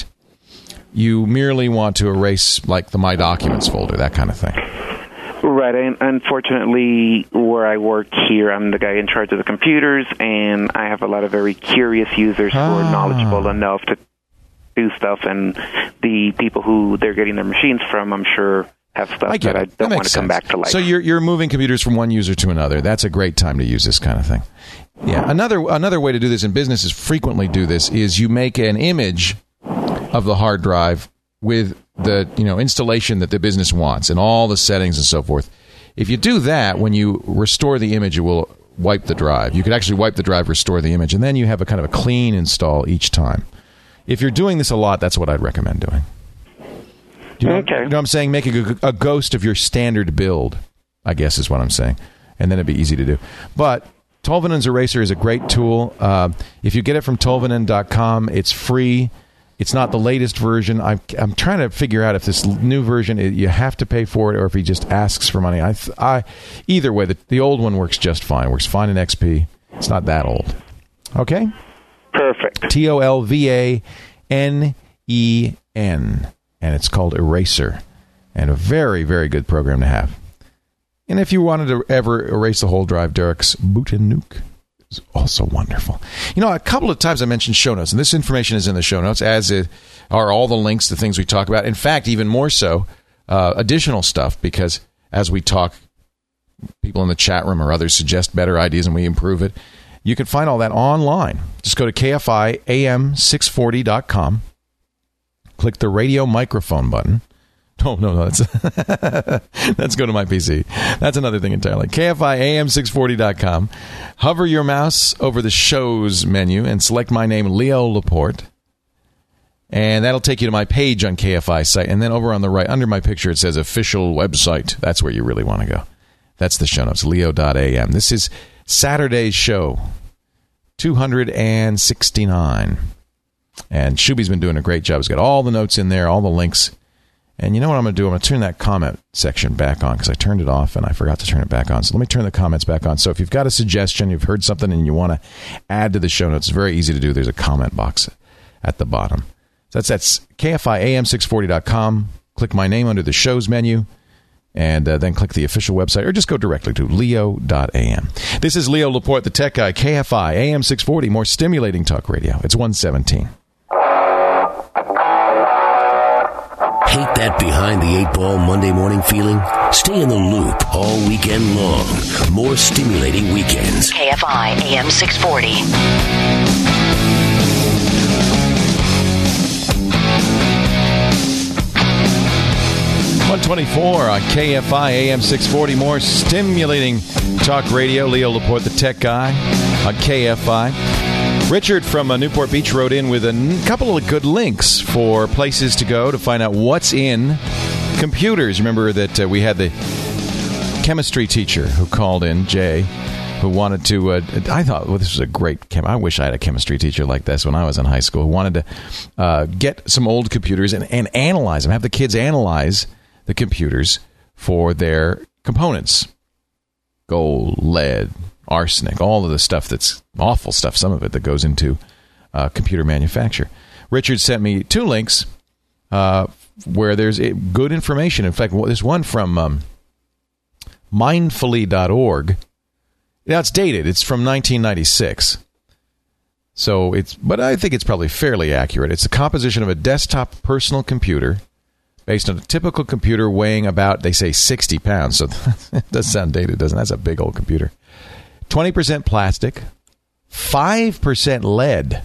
You merely want to erase like the My Documents folder, that kind of thing. Right. And unfortunately, where I work here, I'm the guy in charge of the computers, and I have a lot of very curious users who are knowledgeable enough to do stuff, and the people who they're getting their machines from, I'm sure, have stuff I that I don't want to come back to life. So you're you're moving computers from one user to another. That's a great time to use this kind of thing. Yeah. Another another way to do this, and businesses frequently do this, is you make an image of the hard drive with the you know installation that the business wants and all the settings and so forth. If you do that, when you restore the image, it will wipe the drive. You could actually wipe the drive, restore the image, and then you have a kind of a clean install each time. If you're doing this a lot, that's what I'd recommend doing. Do you know, okay. You know what I'm saying? Make a, a ghost of your standard build, I guess is what I'm saying. And then it'd be easy to do. But Tolvanen's Eraser is a great tool. Uh, if you get it from tolvanen dot com, it's free. It's not the latest version. I'm, I'm trying to figure out if this new version, you have to pay for it or if he just asks for money. I, I, either way, the, the old one works just fine. Works fine in X P. It's not that old. Okay? Perfect. T O L V A N E N. And it's called Eraser. And a very, very good program to have. And if you wanted to ever erase the whole drive, Darik's Boot and Nuke is also wonderful. You know, a couple of times I mentioned show notes, and this information is in the show notes, as it are all the links to things we talk about. In fact, even more so, uh, additional stuff, because as we talk, people in the chat room or others suggest better ideas and we improve it. You can find all that online. Just go to K F I A M six forty dot com. Click the radio microphone button. Oh, no, no, that's let's go to my P C. That's another thing entirely. K F I A M six forty dot com. Hover your mouse over the shows menu and select my name, Leo Laporte. And that'll take you to my page on K F I site. And then over on the right, under my picture, it says official website. That's where you really want to go. That's the show notes, leo dot a m. This is Saturday's show, two hundred sixty-nine. And Shuby's been doing a great job. He's got all the notes in there, all the links. And you know what I'm going to do? I'm going to turn that comment section back on because I turned it off and I forgot to turn it back on. So let me turn the comments back on. So if you've got a suggestion, you've heard something, and you want to add to the show notes, it's very easy to do. There's a comment box at the bottom. So that's, that's K F I A M six forty dot com. Click my name under the shows menu, and uh, then click the official website, or just go directly to leo dot a m. This is Leo Laporte, the tech guy, K F I A M six forty, more stimulating talk radio. It's one seventeen. Hate that behind the eight ball Monday morning feeling? Stay in the loop all weekend long. More stimulating weekends. K F I A M six forty. one twenty-four on K F I A M six forty. More stimulating talk radio. Leo Laporte, the tech guy, on K F I. Richard from uh, Newport Beach wrote in with a n- couple of good links for places to go to find out what's in computers. Remember that uh, we had the chemistry teacher who called in, Jay, who wanted to, uh, I thought, well, this was a great, chem- I wish I had a chemistry teacher like this when I was in high school, who wanted to uh, get some old computers and, and analyze them, have the kids analyze the computers for their components. Gold, lead, arsenic, all of the stuff that's awful stuff, some of it that goes into uh, computer manufacture. Richard sent me two links uh, where there's good information. In fact, there's one from um, mindfully dot org. Now, it's dated. It's from nineteen ninety-six. So it's, but I think it's probably fairly accurate. It's a composition of a desktop personal computer based on a typical computer weighing about, they say, sixty pounds. So it does sound dated, doesn't it? That's a big old computer. twenty percent plastic, five percent lead.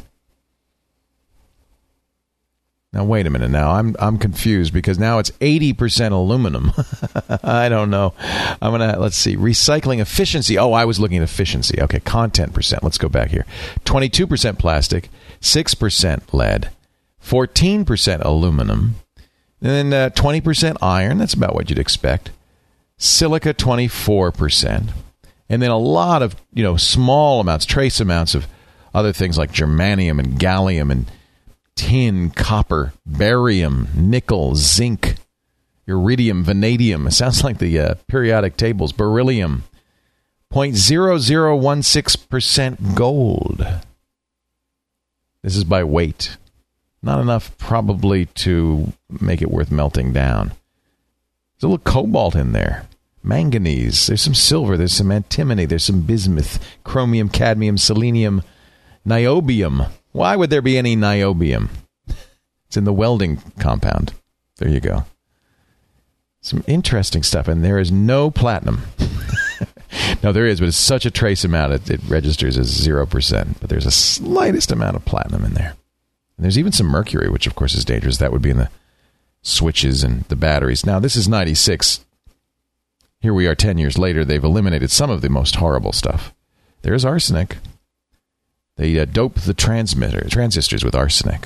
Now, wait a minute. Now, I'm I'm confused because now it's eighty percent aluminum. I don't know. I'm going to, let's see, recycling efficiency. Oh, I was looking at efficiency. Okay, content percent. Let's go back here. twenty-two percent plastic, six percent lead, fourteen percent aluminum, and then uh, twenty percent iron. That's about what you'd expect. Silica, twenty-four percent. And then a lot of, you know, small amounts, trace amounts of other things like germanium and gallium and tin, copper, barium, nickel, zinc, iridium, vanadium. It sounds like the uh, periodic tables. Beryllium. zero point zero zero one six percent gold. This is by weight. Not enough probably to make it worth melting down. There's a little cobalt in there. Manganese. There's some silver. There's some antimony. There's some bismuth, chromium, cadmium, selenium, niobium. Why would there be any niobium? It's in the welding compound. There you go. Some interesting stuff. And there is no platinum. No, there is, but it's such a trace amount. It, it registers as zero percent. But there's a slightest amount of platinum in there. And there's even some mercury, which, of course, is dangerous. That would be in the switches and the batteries. Now, this is ninety-six. Here we are ten years later. They've eliminated some of the most horrible stuff. There's arsenic. They uh, dope the transmitter transistors with arsenic.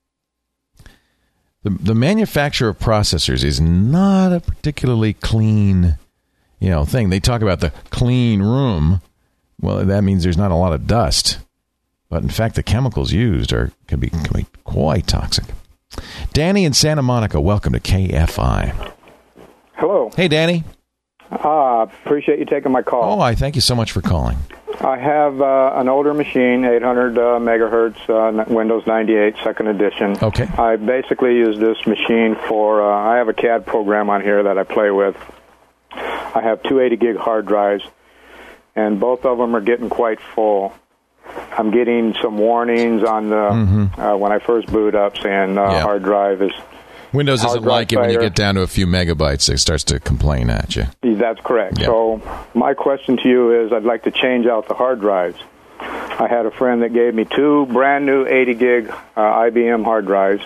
The, the manufacture of processors is not a particularly clean, you know, thing. They talk about the clean room. Well, that means there's not a lot of dust. But in fact, the chemicals used are can be, can be quite toxic. Danny in Santa Monica, welcome to K F I. Hello. Hey, Danny. Uh, appreciate you taking my call. Oh, I thank you so much for calling. I have uh, an older machine, eight hundred uh, megahertz, uh, Windows ninety-eight, second edition. Okay. I basically use this machine for, uh, I have a C A D program on here that I play with. I have two eighty gig hard drives, and both of them are getting quite full. I'm getting some warnings on the mm-hmm. uh, when I first boot up saying uh, yeah. hard drive is... Windows doesn't like it when you get down to a few megabytes. It starts to complain at you. That's correct. Yeah. So my question to you is I'd like to change out the hard drives. I had a friend that gave me two brand new eighty gig uh, I B M hard drives,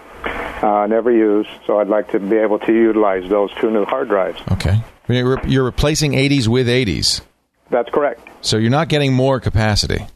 uh, never used, so I'd like to be able to utilize those two new hard drives. Okay. You're, you're replacing eighties with eighties. That's correct. So you're not getting more capacity.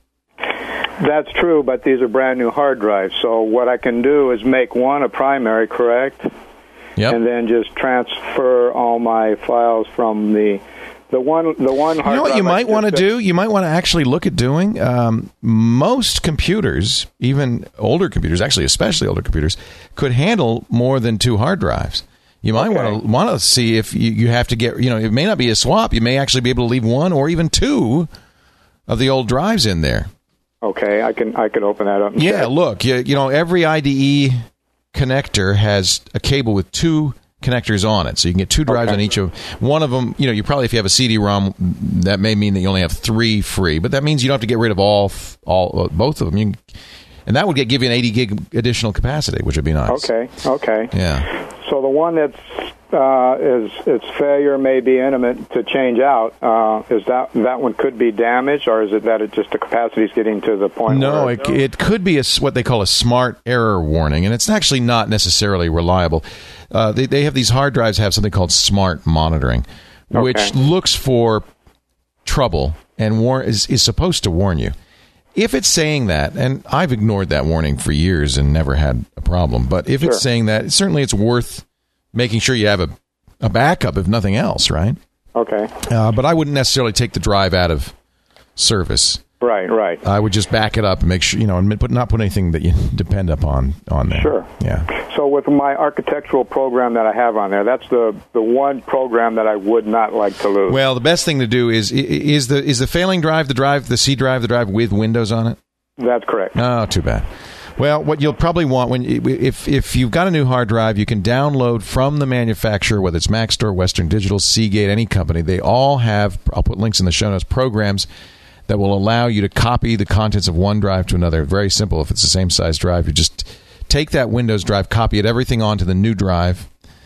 That's true, but these are brand new hard drives. So what I can do is make one a primary, correct? Yep. And then just transfer all my files from the the one the one hard drive. You know what you might want to do? You might want to actually look at doing um, most computers, even older computers, actually especially older computers, could handle more than two hard drives. You might okay. want to want to see if you, you have to get, you know, it may not be a swap. You may actually be able to leave one or even two of the old drives in there. Okay, I can I can open that up. Yeah, check. Look, you, you know, every I D E connector has a cable with two connectors on it, so you can get two drives okay. on each of one of them. You know, you probably if you have a C D ROM, that may mean that you only have three free, but that means you don't have to get rid of all all uh, both of them. You can, and that would get give you an eighty gig additional capacity, which would be nice. Okay, okay. Yeah. So the one that's uh, is its failure may be intimate to change out. Uh, is that that one could be damaged, or is it that it just the capacity is getting to the point? No, where it, it could be a, what they call a smart error warning, and it's actually not necessarily reliable. Uh, they they have these hard drives have something called smart monitoring, okay. which looks for trouble and war is is supposed to warn you. If it's saying that, and I've ignored that warning for years and never had a problem, but if sure. it's saying that, certainly it's worth making sure you have a, a backup, if nothing else, right? Okay. Uh, but I wouldn't necessarily take the drive out of service. Right, right. I would just back it up and make sure, you know, and put, not put anything that you depend upon on there. Sure. Yeah. So with my architectural program that I have on there, that's the, the one program that I would not like to lose. Well, the best thing to do is, is the is the failing drive, the drive, the C drive, the drive with Windows on it? That's correct. Oh, too bad. Well, what you'll probably want, when if if you've got a new hard drive, you can download from the manufacturer, whether it's Maxtor, Western Digital, Seagate, any company. They all have, I'll put links in the show notes, programs that will allow you to copy the contents of one drive to another. Very simple. If it's the same size drive, you just take that Windows drive, copy it, everything onto the new drive,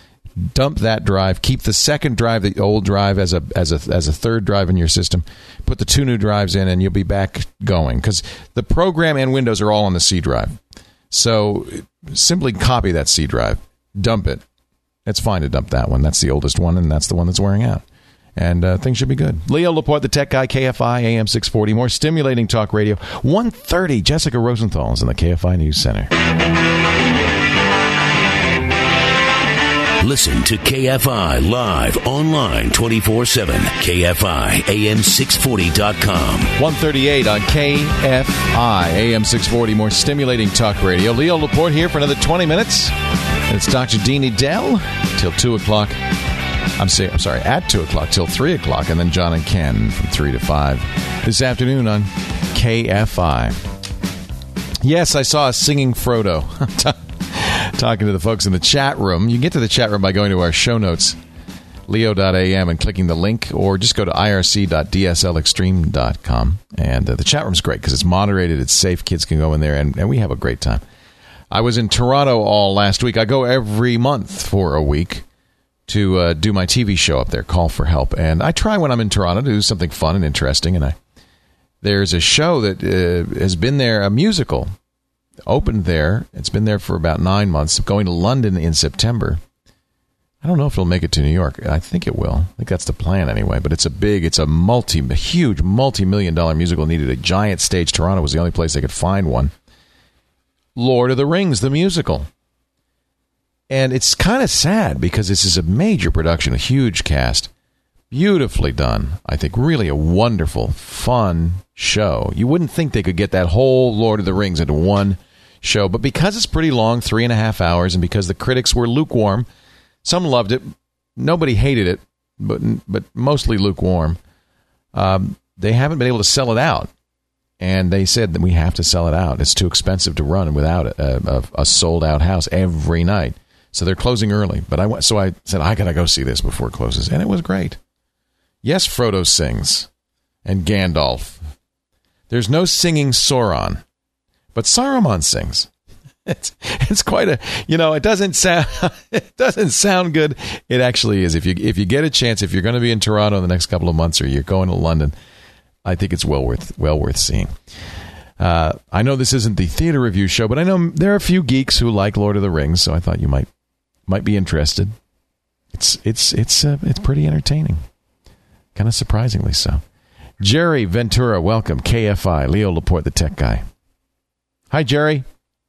dump that drive, keep the second drive, the old drive, as a as a as a third drive in your system, put the two new drives in, and you'll be back going. Because the program and Windows are all on the C drive. So simply copy that C drive, dump it. It's fine to dump that one. That's the oldest one, and that's the one that's wearing out. And uh, things should be good. Leo Laporte, the tech guy, K F I, A M six forty. More stimulating talk radio. one thirty, Jessica Rosenthal is in the K F I News Center. Listen to K F I live online twenty-four seven. K F I A M six forty dot com. one thirty-eight on K F I A M six forty. More stimulating talk radio. Leo Laporte here for another twenty minutes. It's Doctor Dean Edell till two o'clock. I'm, say, I'm sorry, at two o'clock till three o'clock. And then John and Ken from three to five this afternoon on K F I. Yes, I saw a singing Frodo. Talking to the folks in the chat room. You can get to the chat room by going to our show notes, leo dot a m, and clicking the link, or just go to I R C dot D S L extreme dot com. And uh, the chat room's great because it's moderated, it's safe, kids can go in there, and, and we have a great time. I was in Toronto all last week. I go every month for a week to uh, do my T V show up there, Call for Help. And I try when I'm in Toronto to do something fun and interesting, and I there's a show that uh, has been there, a musical, opened there. It's been there for about nine months. Going to London in September. I don't know if it'll make it to New York. I think it will. I think that's the plan anyway. But it's a big, it's a multi, a huge, multi-million dollar musical. Needed a giant stage. Toronto was the only place they could find one. Lord of the Rings, the musical. And it's kind of sad because this is a major production, a huge cast. Beautifully done. I think really a wonderful, fun show. You wouldn't think they could get that whole Lord of the Rings into one show, but because it's pretty long, three and a half hours, and because the critics were lukewarm, some loved it, nobody hated it, but but mostly lukewarm, um, they haven't been able to sell it out. And they said that we have to sell it out. It's too expensive to run without a, a, a sold-out house every night. So they're closing early. But I went, so I said, I got to go see this before it closes. And it was great. Yes, Frodo sings, and Gandalf. There's no singing Sauron, but Saruman sings. It's it's quite a, you know, it doesn't sound it doesn't sound good. It actually is. If you if you get a chance, if you're going to be in Toronto in the next couple of months, or you're going to London, I think it's well worth well worth seeing. Uh, I know this isn't the theater review show, but I know there are a few geeks who like Lord of the Rings, so I thought you might might be interested. It's it's it's uh, it's pretty entertaining. Kind of surprisingly so. Jerry Ventura, welcome. K F I, Leo Laporte, the tech guy. Hi, Jerry.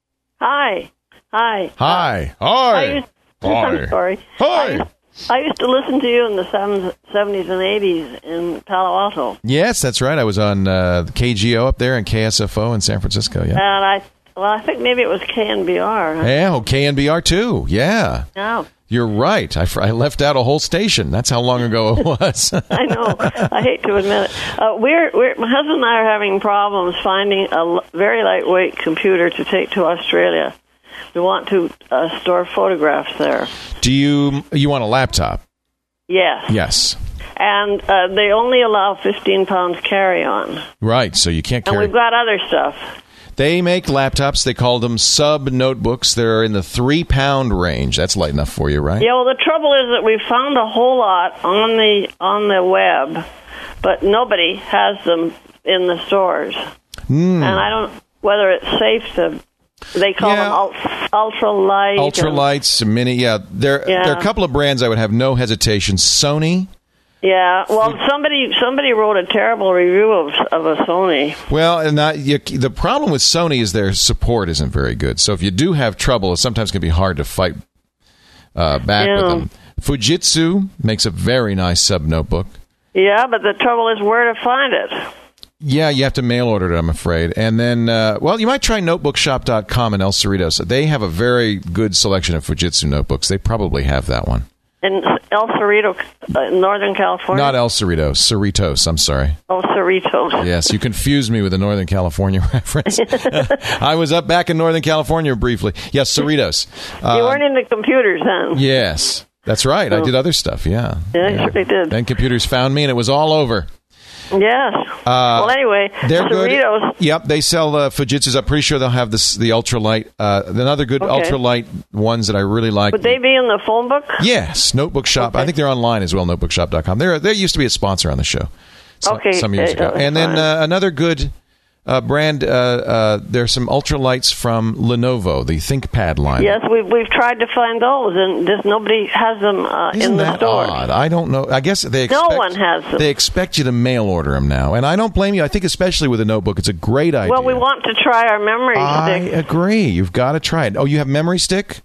Hi. Hi. Hi. Uh, Hi. I used, Hi. I'm sorry. Hi. I used, I used to listen to you in the seventies and eighties in Palo Alto. Yes, that's right. I was on uh, K G O up there and K S F O in San Francisco. Yeah. And I, well, I think maybe it was K N B R. Huh? Yeah, oh, K N B R too. Yeah. No. You're right. I, I left out a whole station. That's how long ago it was. I know. I hate to admit it. Uh, we're, we're, my husband and I are having problems finding a l- very lightweight computer to take to Australia. We want to uh, store photographs there. Do you you want a laptop? Yes. Yes. And uh, they only allow fifteen pounds carry-on. Right, so you can't carry... And we've got other stuff. They make laptops. They call them sub-notebooks. They're in the three-pound range. That's light enough for you, right? Yeah, well, the trouble is that we found a whole lot on the on the web, but nobody has them in the stores. Mm. And I don't... Whether it's safe to... They call yeah. them ult- ultralight. Ultralights, and, mini, yeah. There, yeah. there are a couple of brands I would have no hesitation. Sony... Yeah, well, somebody somebody wrote a terrible review of of a Sony. Well, and not, you, the problem with Sony is their support isn't very good. So if you do have trouble, it sometimes can be hard to fight uh, back yeah. with them. Fujitsu makes a very nice sub notebook. Yeah, but the trouble is where to find it. Yeah, you have to mail order it, I'm afraid. And then, uh, well, you might try notebook shop dot com in El Cerritos. They have a very good selection of Fujitsu notebooks. They probably have that one. In El Cerrito, uh, Northern California? Not El Cerritos. Cerritos, I'm sorry. Oh, Cerritos. Yes, you confused me with the Northern California reference. I was up back in Northern California briefly. Yes, Cerritos. Uh, you weren't into computers then? Yes, that's right. Oh. I did other stuff, yeah. Yeah, yeah. I certainly did. Then computers found me, and it was all over. Yes. Uh, well, anyway, they're Cerritos. Good. Yep, they sell uh, Fujitsus. I'm pretty sure they'll have this the ultralight. Uh, another good okay. ultralight ones that I really like. Would they be in the phone book? Yes, Notebook Shop. Okay. I think they're online as well. notebook shop dot com. They're they used to be a sponsor on the show. So, okay. Some years ago, and then uh, another good uh, brand. Uh, uh, there's some ultralights from Lenovo, the ThinkPad line. Yes, we've we've tried to find those, and just nobody has them uh, Isn't in the that store. Odd? I don't know. I guess they expect, no one has them. They expect you to mail order them now, and I don't blame you. I think especially with a notebook, it's a great idea. Well, we want to try our memory I stick. I agree. You've got to try it. Oh, you have memory stick?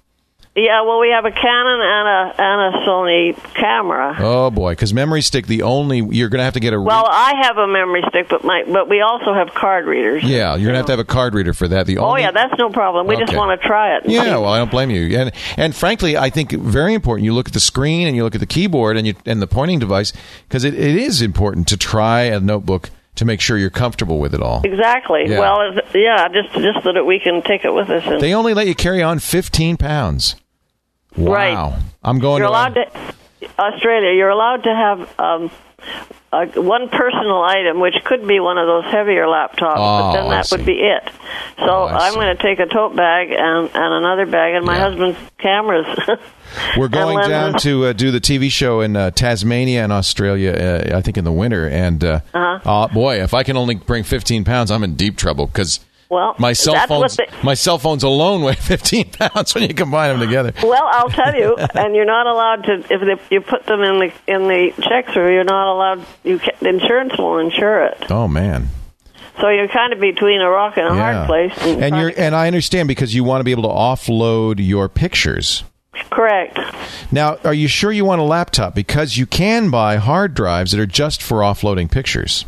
Yeah, well, we have a Canon and a and a Sony camera. Oh boy, because memory stick, the only you're going to have to get a. Re- well, I have a memory stick, but my but we also have card readers. Yeah, you're going to have to have a card reader for that. The oh only, yeah, that's no problem. We okay. just want to try it. Yeah, see. well, I don't blame you. And and frankly, I think very important. You look at the screen and you look at the keyboard and you and the pointing device because it, it is important to try a notebook to make sure you're comfortable with it all. Exactly. Yeah. Well, yeah, just just so that we can take it with us. And they only let you carry on fifteen pounds. Wow. Right. I'm going you're to... allowed to... Australia, you're allowed to have um, uh, one personal item, which could be one of those heavier laptops, oh, but then that would be it. So oh, I'm going to take a tote bag and, and another bag and my yeah. husband's cameras. We're going down to uh, do the T V show in uh, Tasmania and Australia, uh, I think in the winter. And, uh, uh-huh. uh, boy, if I can only bring fifteen pounds, I'm in deep trouble because... Well, my cell that's phones, what they, my cell phones alone weigh fifteen pounds when you combine them together. Well, I'll tell you, and you're not allowed to if they, you put them in the in the check through. You're not allowed. You can, the insurance won't insure it. Oh man! So you're kind of between a rock and a yeah. hard place. And, and you're and I understand because you want to be able to offload your pictures. Correct. Now, are you sure you want a laptop? Because you can buy hard drives that are just for offloading pictures.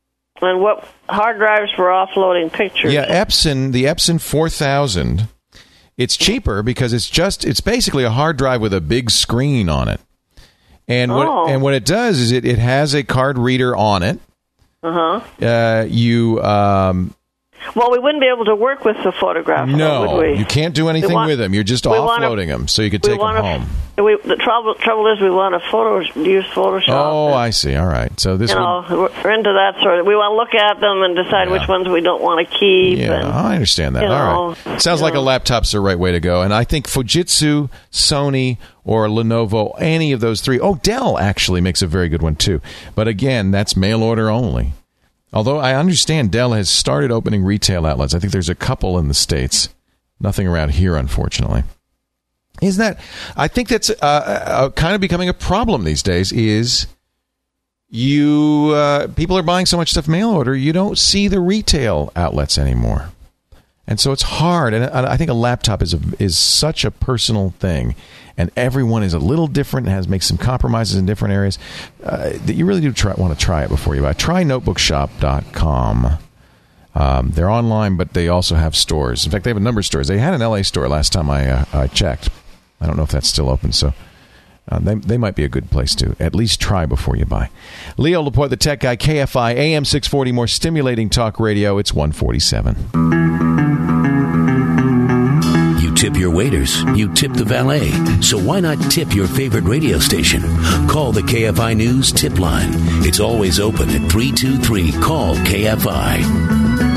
And what hard drives for offloading pictures? Yeah, Epson, the Epson four thousand. It's cheaper because it's just it's basically a hard drive with a big screen on it. And what oh. and what it does is it, it has a card reader on it. Uh-huh. Uh You um Well, we wouldn't be able to work with the photographs, no, would we? You can't do anything want, with them. You're just offloading wanna, them so you can take them home. We, the trouble, trouble is we want to photo, use Photoshop. Oh, and, I see. All right. So this you know, would, we're into that sort of... We want to look at them and decide yeah. which ones we don't want to keep. Yeah, and, I understand that. All know, right. Sounds like know. a laptop's the right way to go. And I think Fujitsu, Sony, or Lenovo, any of those three... Oh, Dell actually makes a very good one, too. But again, that's mail order only. Although I understand Dell has started opening retail outlets. I think there's a couple in the States. Nothing around here, unfortunately. Isn't that... I think that's uh, uh, kind of becoming a problem these days is you... Uh, people are buying so much stuff mail order, you don't see the retail outlets anymore. And so it's hard. And I think a laptop is a, is such a personal thing. And everyone is a little different and has makes some compromises in different areas uh, that you really do try, want to try it before you buy. Try notebook shop dot com. Um, they're online, but they also have stores. In fact, they have a number of stores. They had an L A store last time I uh, I checked. I don't know if that's still open, so uh, they they might be a good place to at least try before you buy. Leo Laporte, the tech guy, K F I, A M six forty, more stimulating talk radio. It's one forty-seven. You tip your waiters, you tip the valet. So why not tip your favorite radio station? Call the K F I News tip line. It's always open at three two three, call K F I.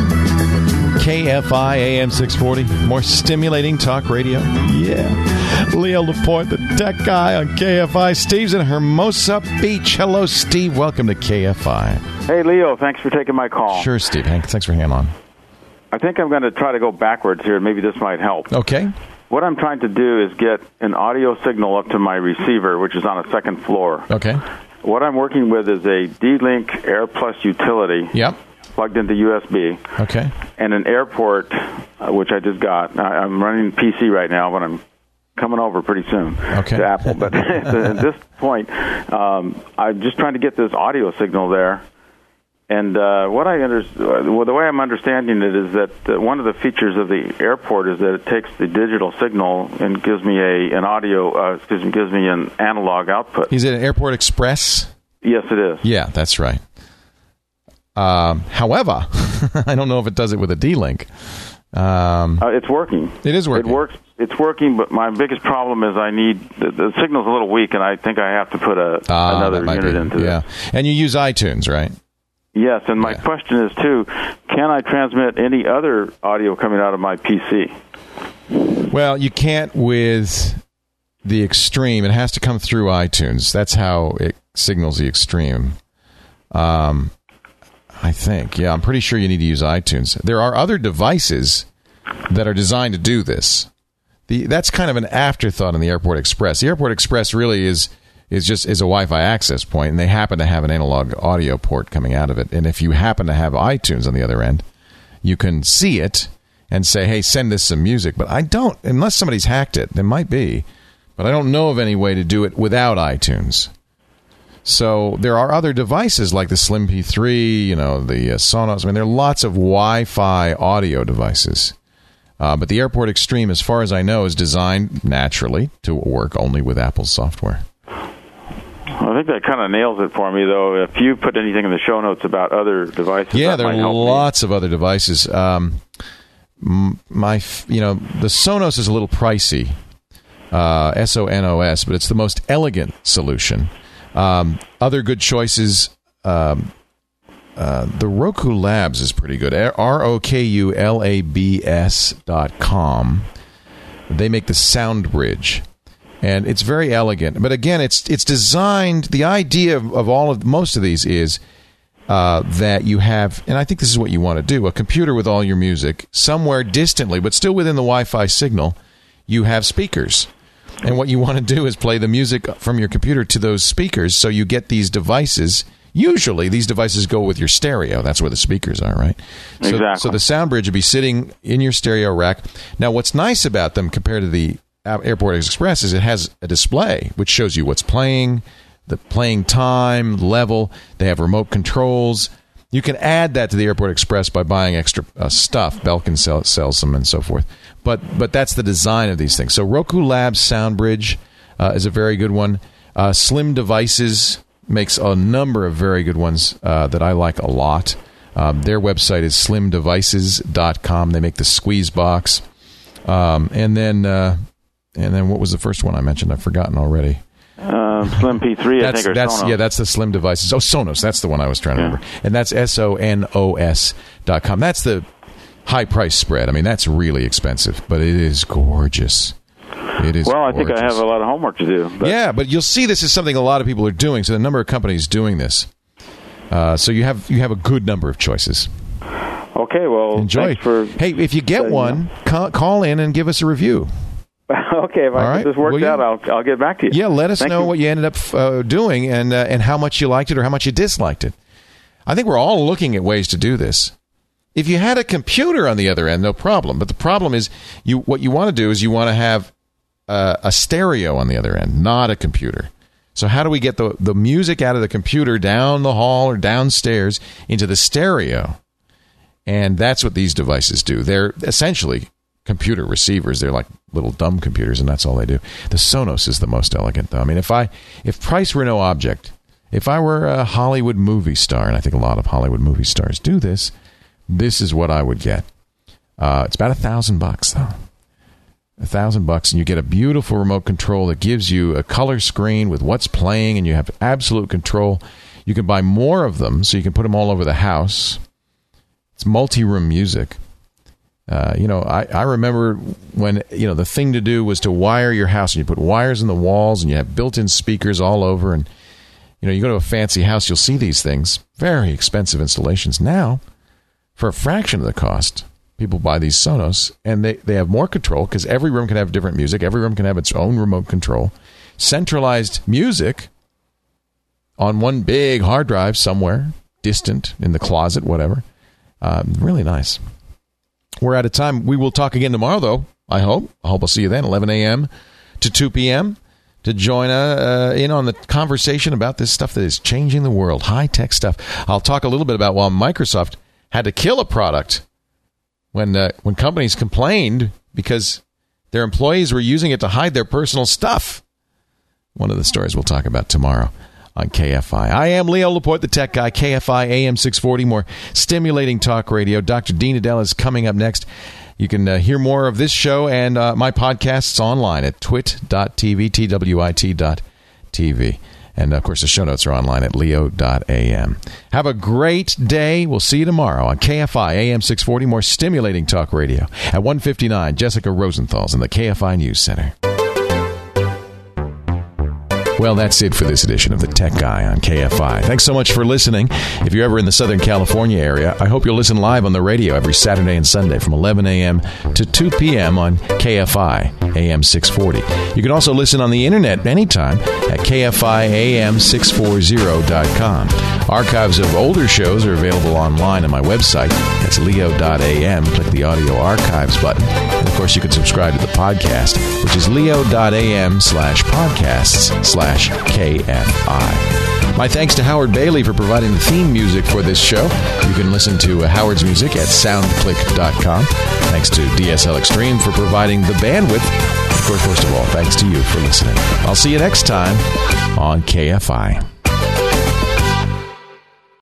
K F I A M six forty, more stimulating talk radio. Yeah. Leo Laporte, the tech guy on K F I. Steve's in Hermosa Beach. Hello, Steve. Welcome to K F I. Hey, Leo. Thanks for taking my call. Sure, Steve. Thanks for hanging on. I think I'm going to try to go backwards here. Maybe this might help. Okay. What I'm trying to do is get an audio signal up to my receiver, which is on a second floor. Okay. What I'm working with is a D-Link AirPlus utility. Yep. Plugged into U S B. Okay. And an AirPort, uh, which I just got. I, I'm running P C right now, but I'm coming over pretty soon okay. to Apple. But at this point, um, I'm just trying to get this audio signal there. And uh, what I under- well, the way I'm understanding it is that uh, one of the features of the AirPort is that it takes the digital signal and gives me a an audio, uh, excuse me, gives me an analog output. Is it an AirPort Express? Yes, it is. Yeah, that's right. Um, however, I don't know if it does it with a D-Link. Um, uh, it's working. It is working. It works. It's working, but my biggest problem is I need the, the signal's a little weak, and I think I have to put a ah, another unit be, into yeah. it. And you use iTunes, right? Yes, and my yeah. question is, too, can I transmit any other audio coming out of my P C? Well, you can't with the Extreme. It has to come through iTunes. That's how it signals the Extreme. Um, I think. Yeah, I'm pretty sure you need to use iTunes. There are other devices that are designed to do this. The That's kind of an afterthought in the AirPort Express. The AirPort Express really is... is just is a Wi-Fi access point, and they happen to have an analog audio port coming out of it. And if you happen to have iTunes on the other end, you can see it, and say, hey, send us some music. But I don't, unless somebody's hacked it. There might be. But I don't know of any way to do it without iTunes. So there are other devices like the Slim P three, you know, the uh, Sonos. I mean, there are lots of Wi-Fi audio devices. Uh, but the Airport Extreme, as far as I know, is designed naturally to work only with Apple's software. I think that kind of nails it for me, though. If you put anything in the show notes about other devices, yeah, that there might are help lots me. of other devices. Um, my, you know, the Sonos is a little pricey, uh, S O N O S, but it's the most elegant solution. Um, other good choices. Um, Uh, the Roku Labs is pretty good. R O K U L A B S dot com. They make the Sound Bridge, and it's very elegant. But again, it's it's designed. The idea of, of all of most of these is uh, that you have, and I think this is what you want to do: a computer with all your music somewhere distantly, but still within the Wi-Fi signal. You have speakers, and what you want to do is play the music from your computer to those speakers, so you get these devices. Usually, these devices go with your stereo. That's where the speakers are, right? So, exactly. So the sound bridge would be sitting in your stereo rack. Now, what's nice about them compared to the Airport Express is it has a display which shows you what's playing, the playing time, level. They have remote controls. You can add that to the Airport Express by buying extra uh, stuff. Belkin sell, sells them and so forth. But but that's the design of these things. So Roku Labs Sound Bridge uh, is a very good one. Uh, Slim Devices makes a number of very good ones uh, that I like a lot. Um, their website is slim devices dot com. They make the Squeeze Box. Um, and then uh, and then what was the first one I mentioned? I've forgotten already. Uh, Slim P three, that's, I think, or that's, Sonos. Yeah, that's the Slim Devices. Oh, Sonos. That's the one I was trying to yeah. remember. And that's S O N O S dot com. That's the high price spread. I mean, that's really expensive, but it is gorgeous. It is well, I gorgeous. think I have a lot of homework to do. But. Yeah, but you'll see this is something a lot of people are doing. So the number of companies doing this. Uh, so you have you have a good number of choices. Okay, well, enjoy. Thanks for hey, if you get one, call, call in and give us a review. Okay, if I right. get this worked Will out, I'll I'll get back to you. Yeah, let us Thank know you. what you ended up uh, doing and uh, and how much you liked it or how much you disliked it. I think we're all looking at ways to do this. If you had a computer on the other end, no problem. But the problem is, you what you want to do is you want to have uh, a stereo on the other end, not a computer. So how do we get the the music out of the computer down the hall or downstairs into the stereo? And that's what these devices do. They're essentially computer receivers. They're like little dumb computers, and that's all they do. The Sonos is the most elegant, though. I mean, if I if price were no object, if I were a Hollywood movie star, and I think a lot of Hollywood movie stars do this, this is what I would get. Uh, it's about a thousand bucks, though. A thousand bucks, and you get a beautiful remote control that gives you a color screen with what's playing, and you have absolute control. You can buy more of them, so you can put them all over the house. It's multi-room music. Uh, you know, I, I remember when, you know, the thing to do was to wire your house, and you put wires in the walls, and you have built-in speakers all over, and, you know, you go to a fancy house, you'll see these things. Very expensive installations. Now, for a fraction of the cost, people buy these Sonos, and they, they have more control, because every room can have different music. Every room can have its own remote control. Centralized music on one big hard drive somewhere, distant, in the closet, whatever. Um, really nice. We're out of time. We will talk again tomorrow, though, I hope. I hope I'll see you then, eleven a.m. to two p.m., to join uh, in on the conversation about this stuff that is changing the world, high-tech stuff. I'll talk a little bit about why Microsoft had to kill a product when uh, when companies complained because their employees were using it to hide their personal stuff. One of the stories we'll talk about tomorrow on K F I. I am Leo Laporte, the tech guy. K F I A M six forty, more stimulating talk radio. Doctor Dean Adele is coming up next. You can uh, hear more of this show and uh, my podcasts online at twit dot t v, T W I T dot T V. And, of course, the show notes are online at leo dot a m. Have a great day. We'll see you tomorrow on K F I A M six forty, more stimulating talk radio. At one fifty-nine, Jessica Rosenthal's in the K F I News Center. Well, that's it for this edition of The Tech Guy on K F I. Thanks so much for listening. If you're ever in the Southern California area, I hope you'll listen live on the radio every Saturday and Sunday from eleven a.m. to two p.m. on K F I A M six forty. You can also listen on the internet anytime at K F I A M six forty dot com. Archives of older shows are available online on my website. That's leo dot a m. Click the audio archives button. And of course, you can subscribe to the podcast, which is leo dot a m slash podcasts slash K F I. My thanks to Howard Bailey for providing the theme music for this show. You can listen to uh, Howard's music at soundclick dot com. Thanks to D S L Extreme for providing the bandwidth. Of course, most of all, thanks to you for listening. I'll see you next time on K F I.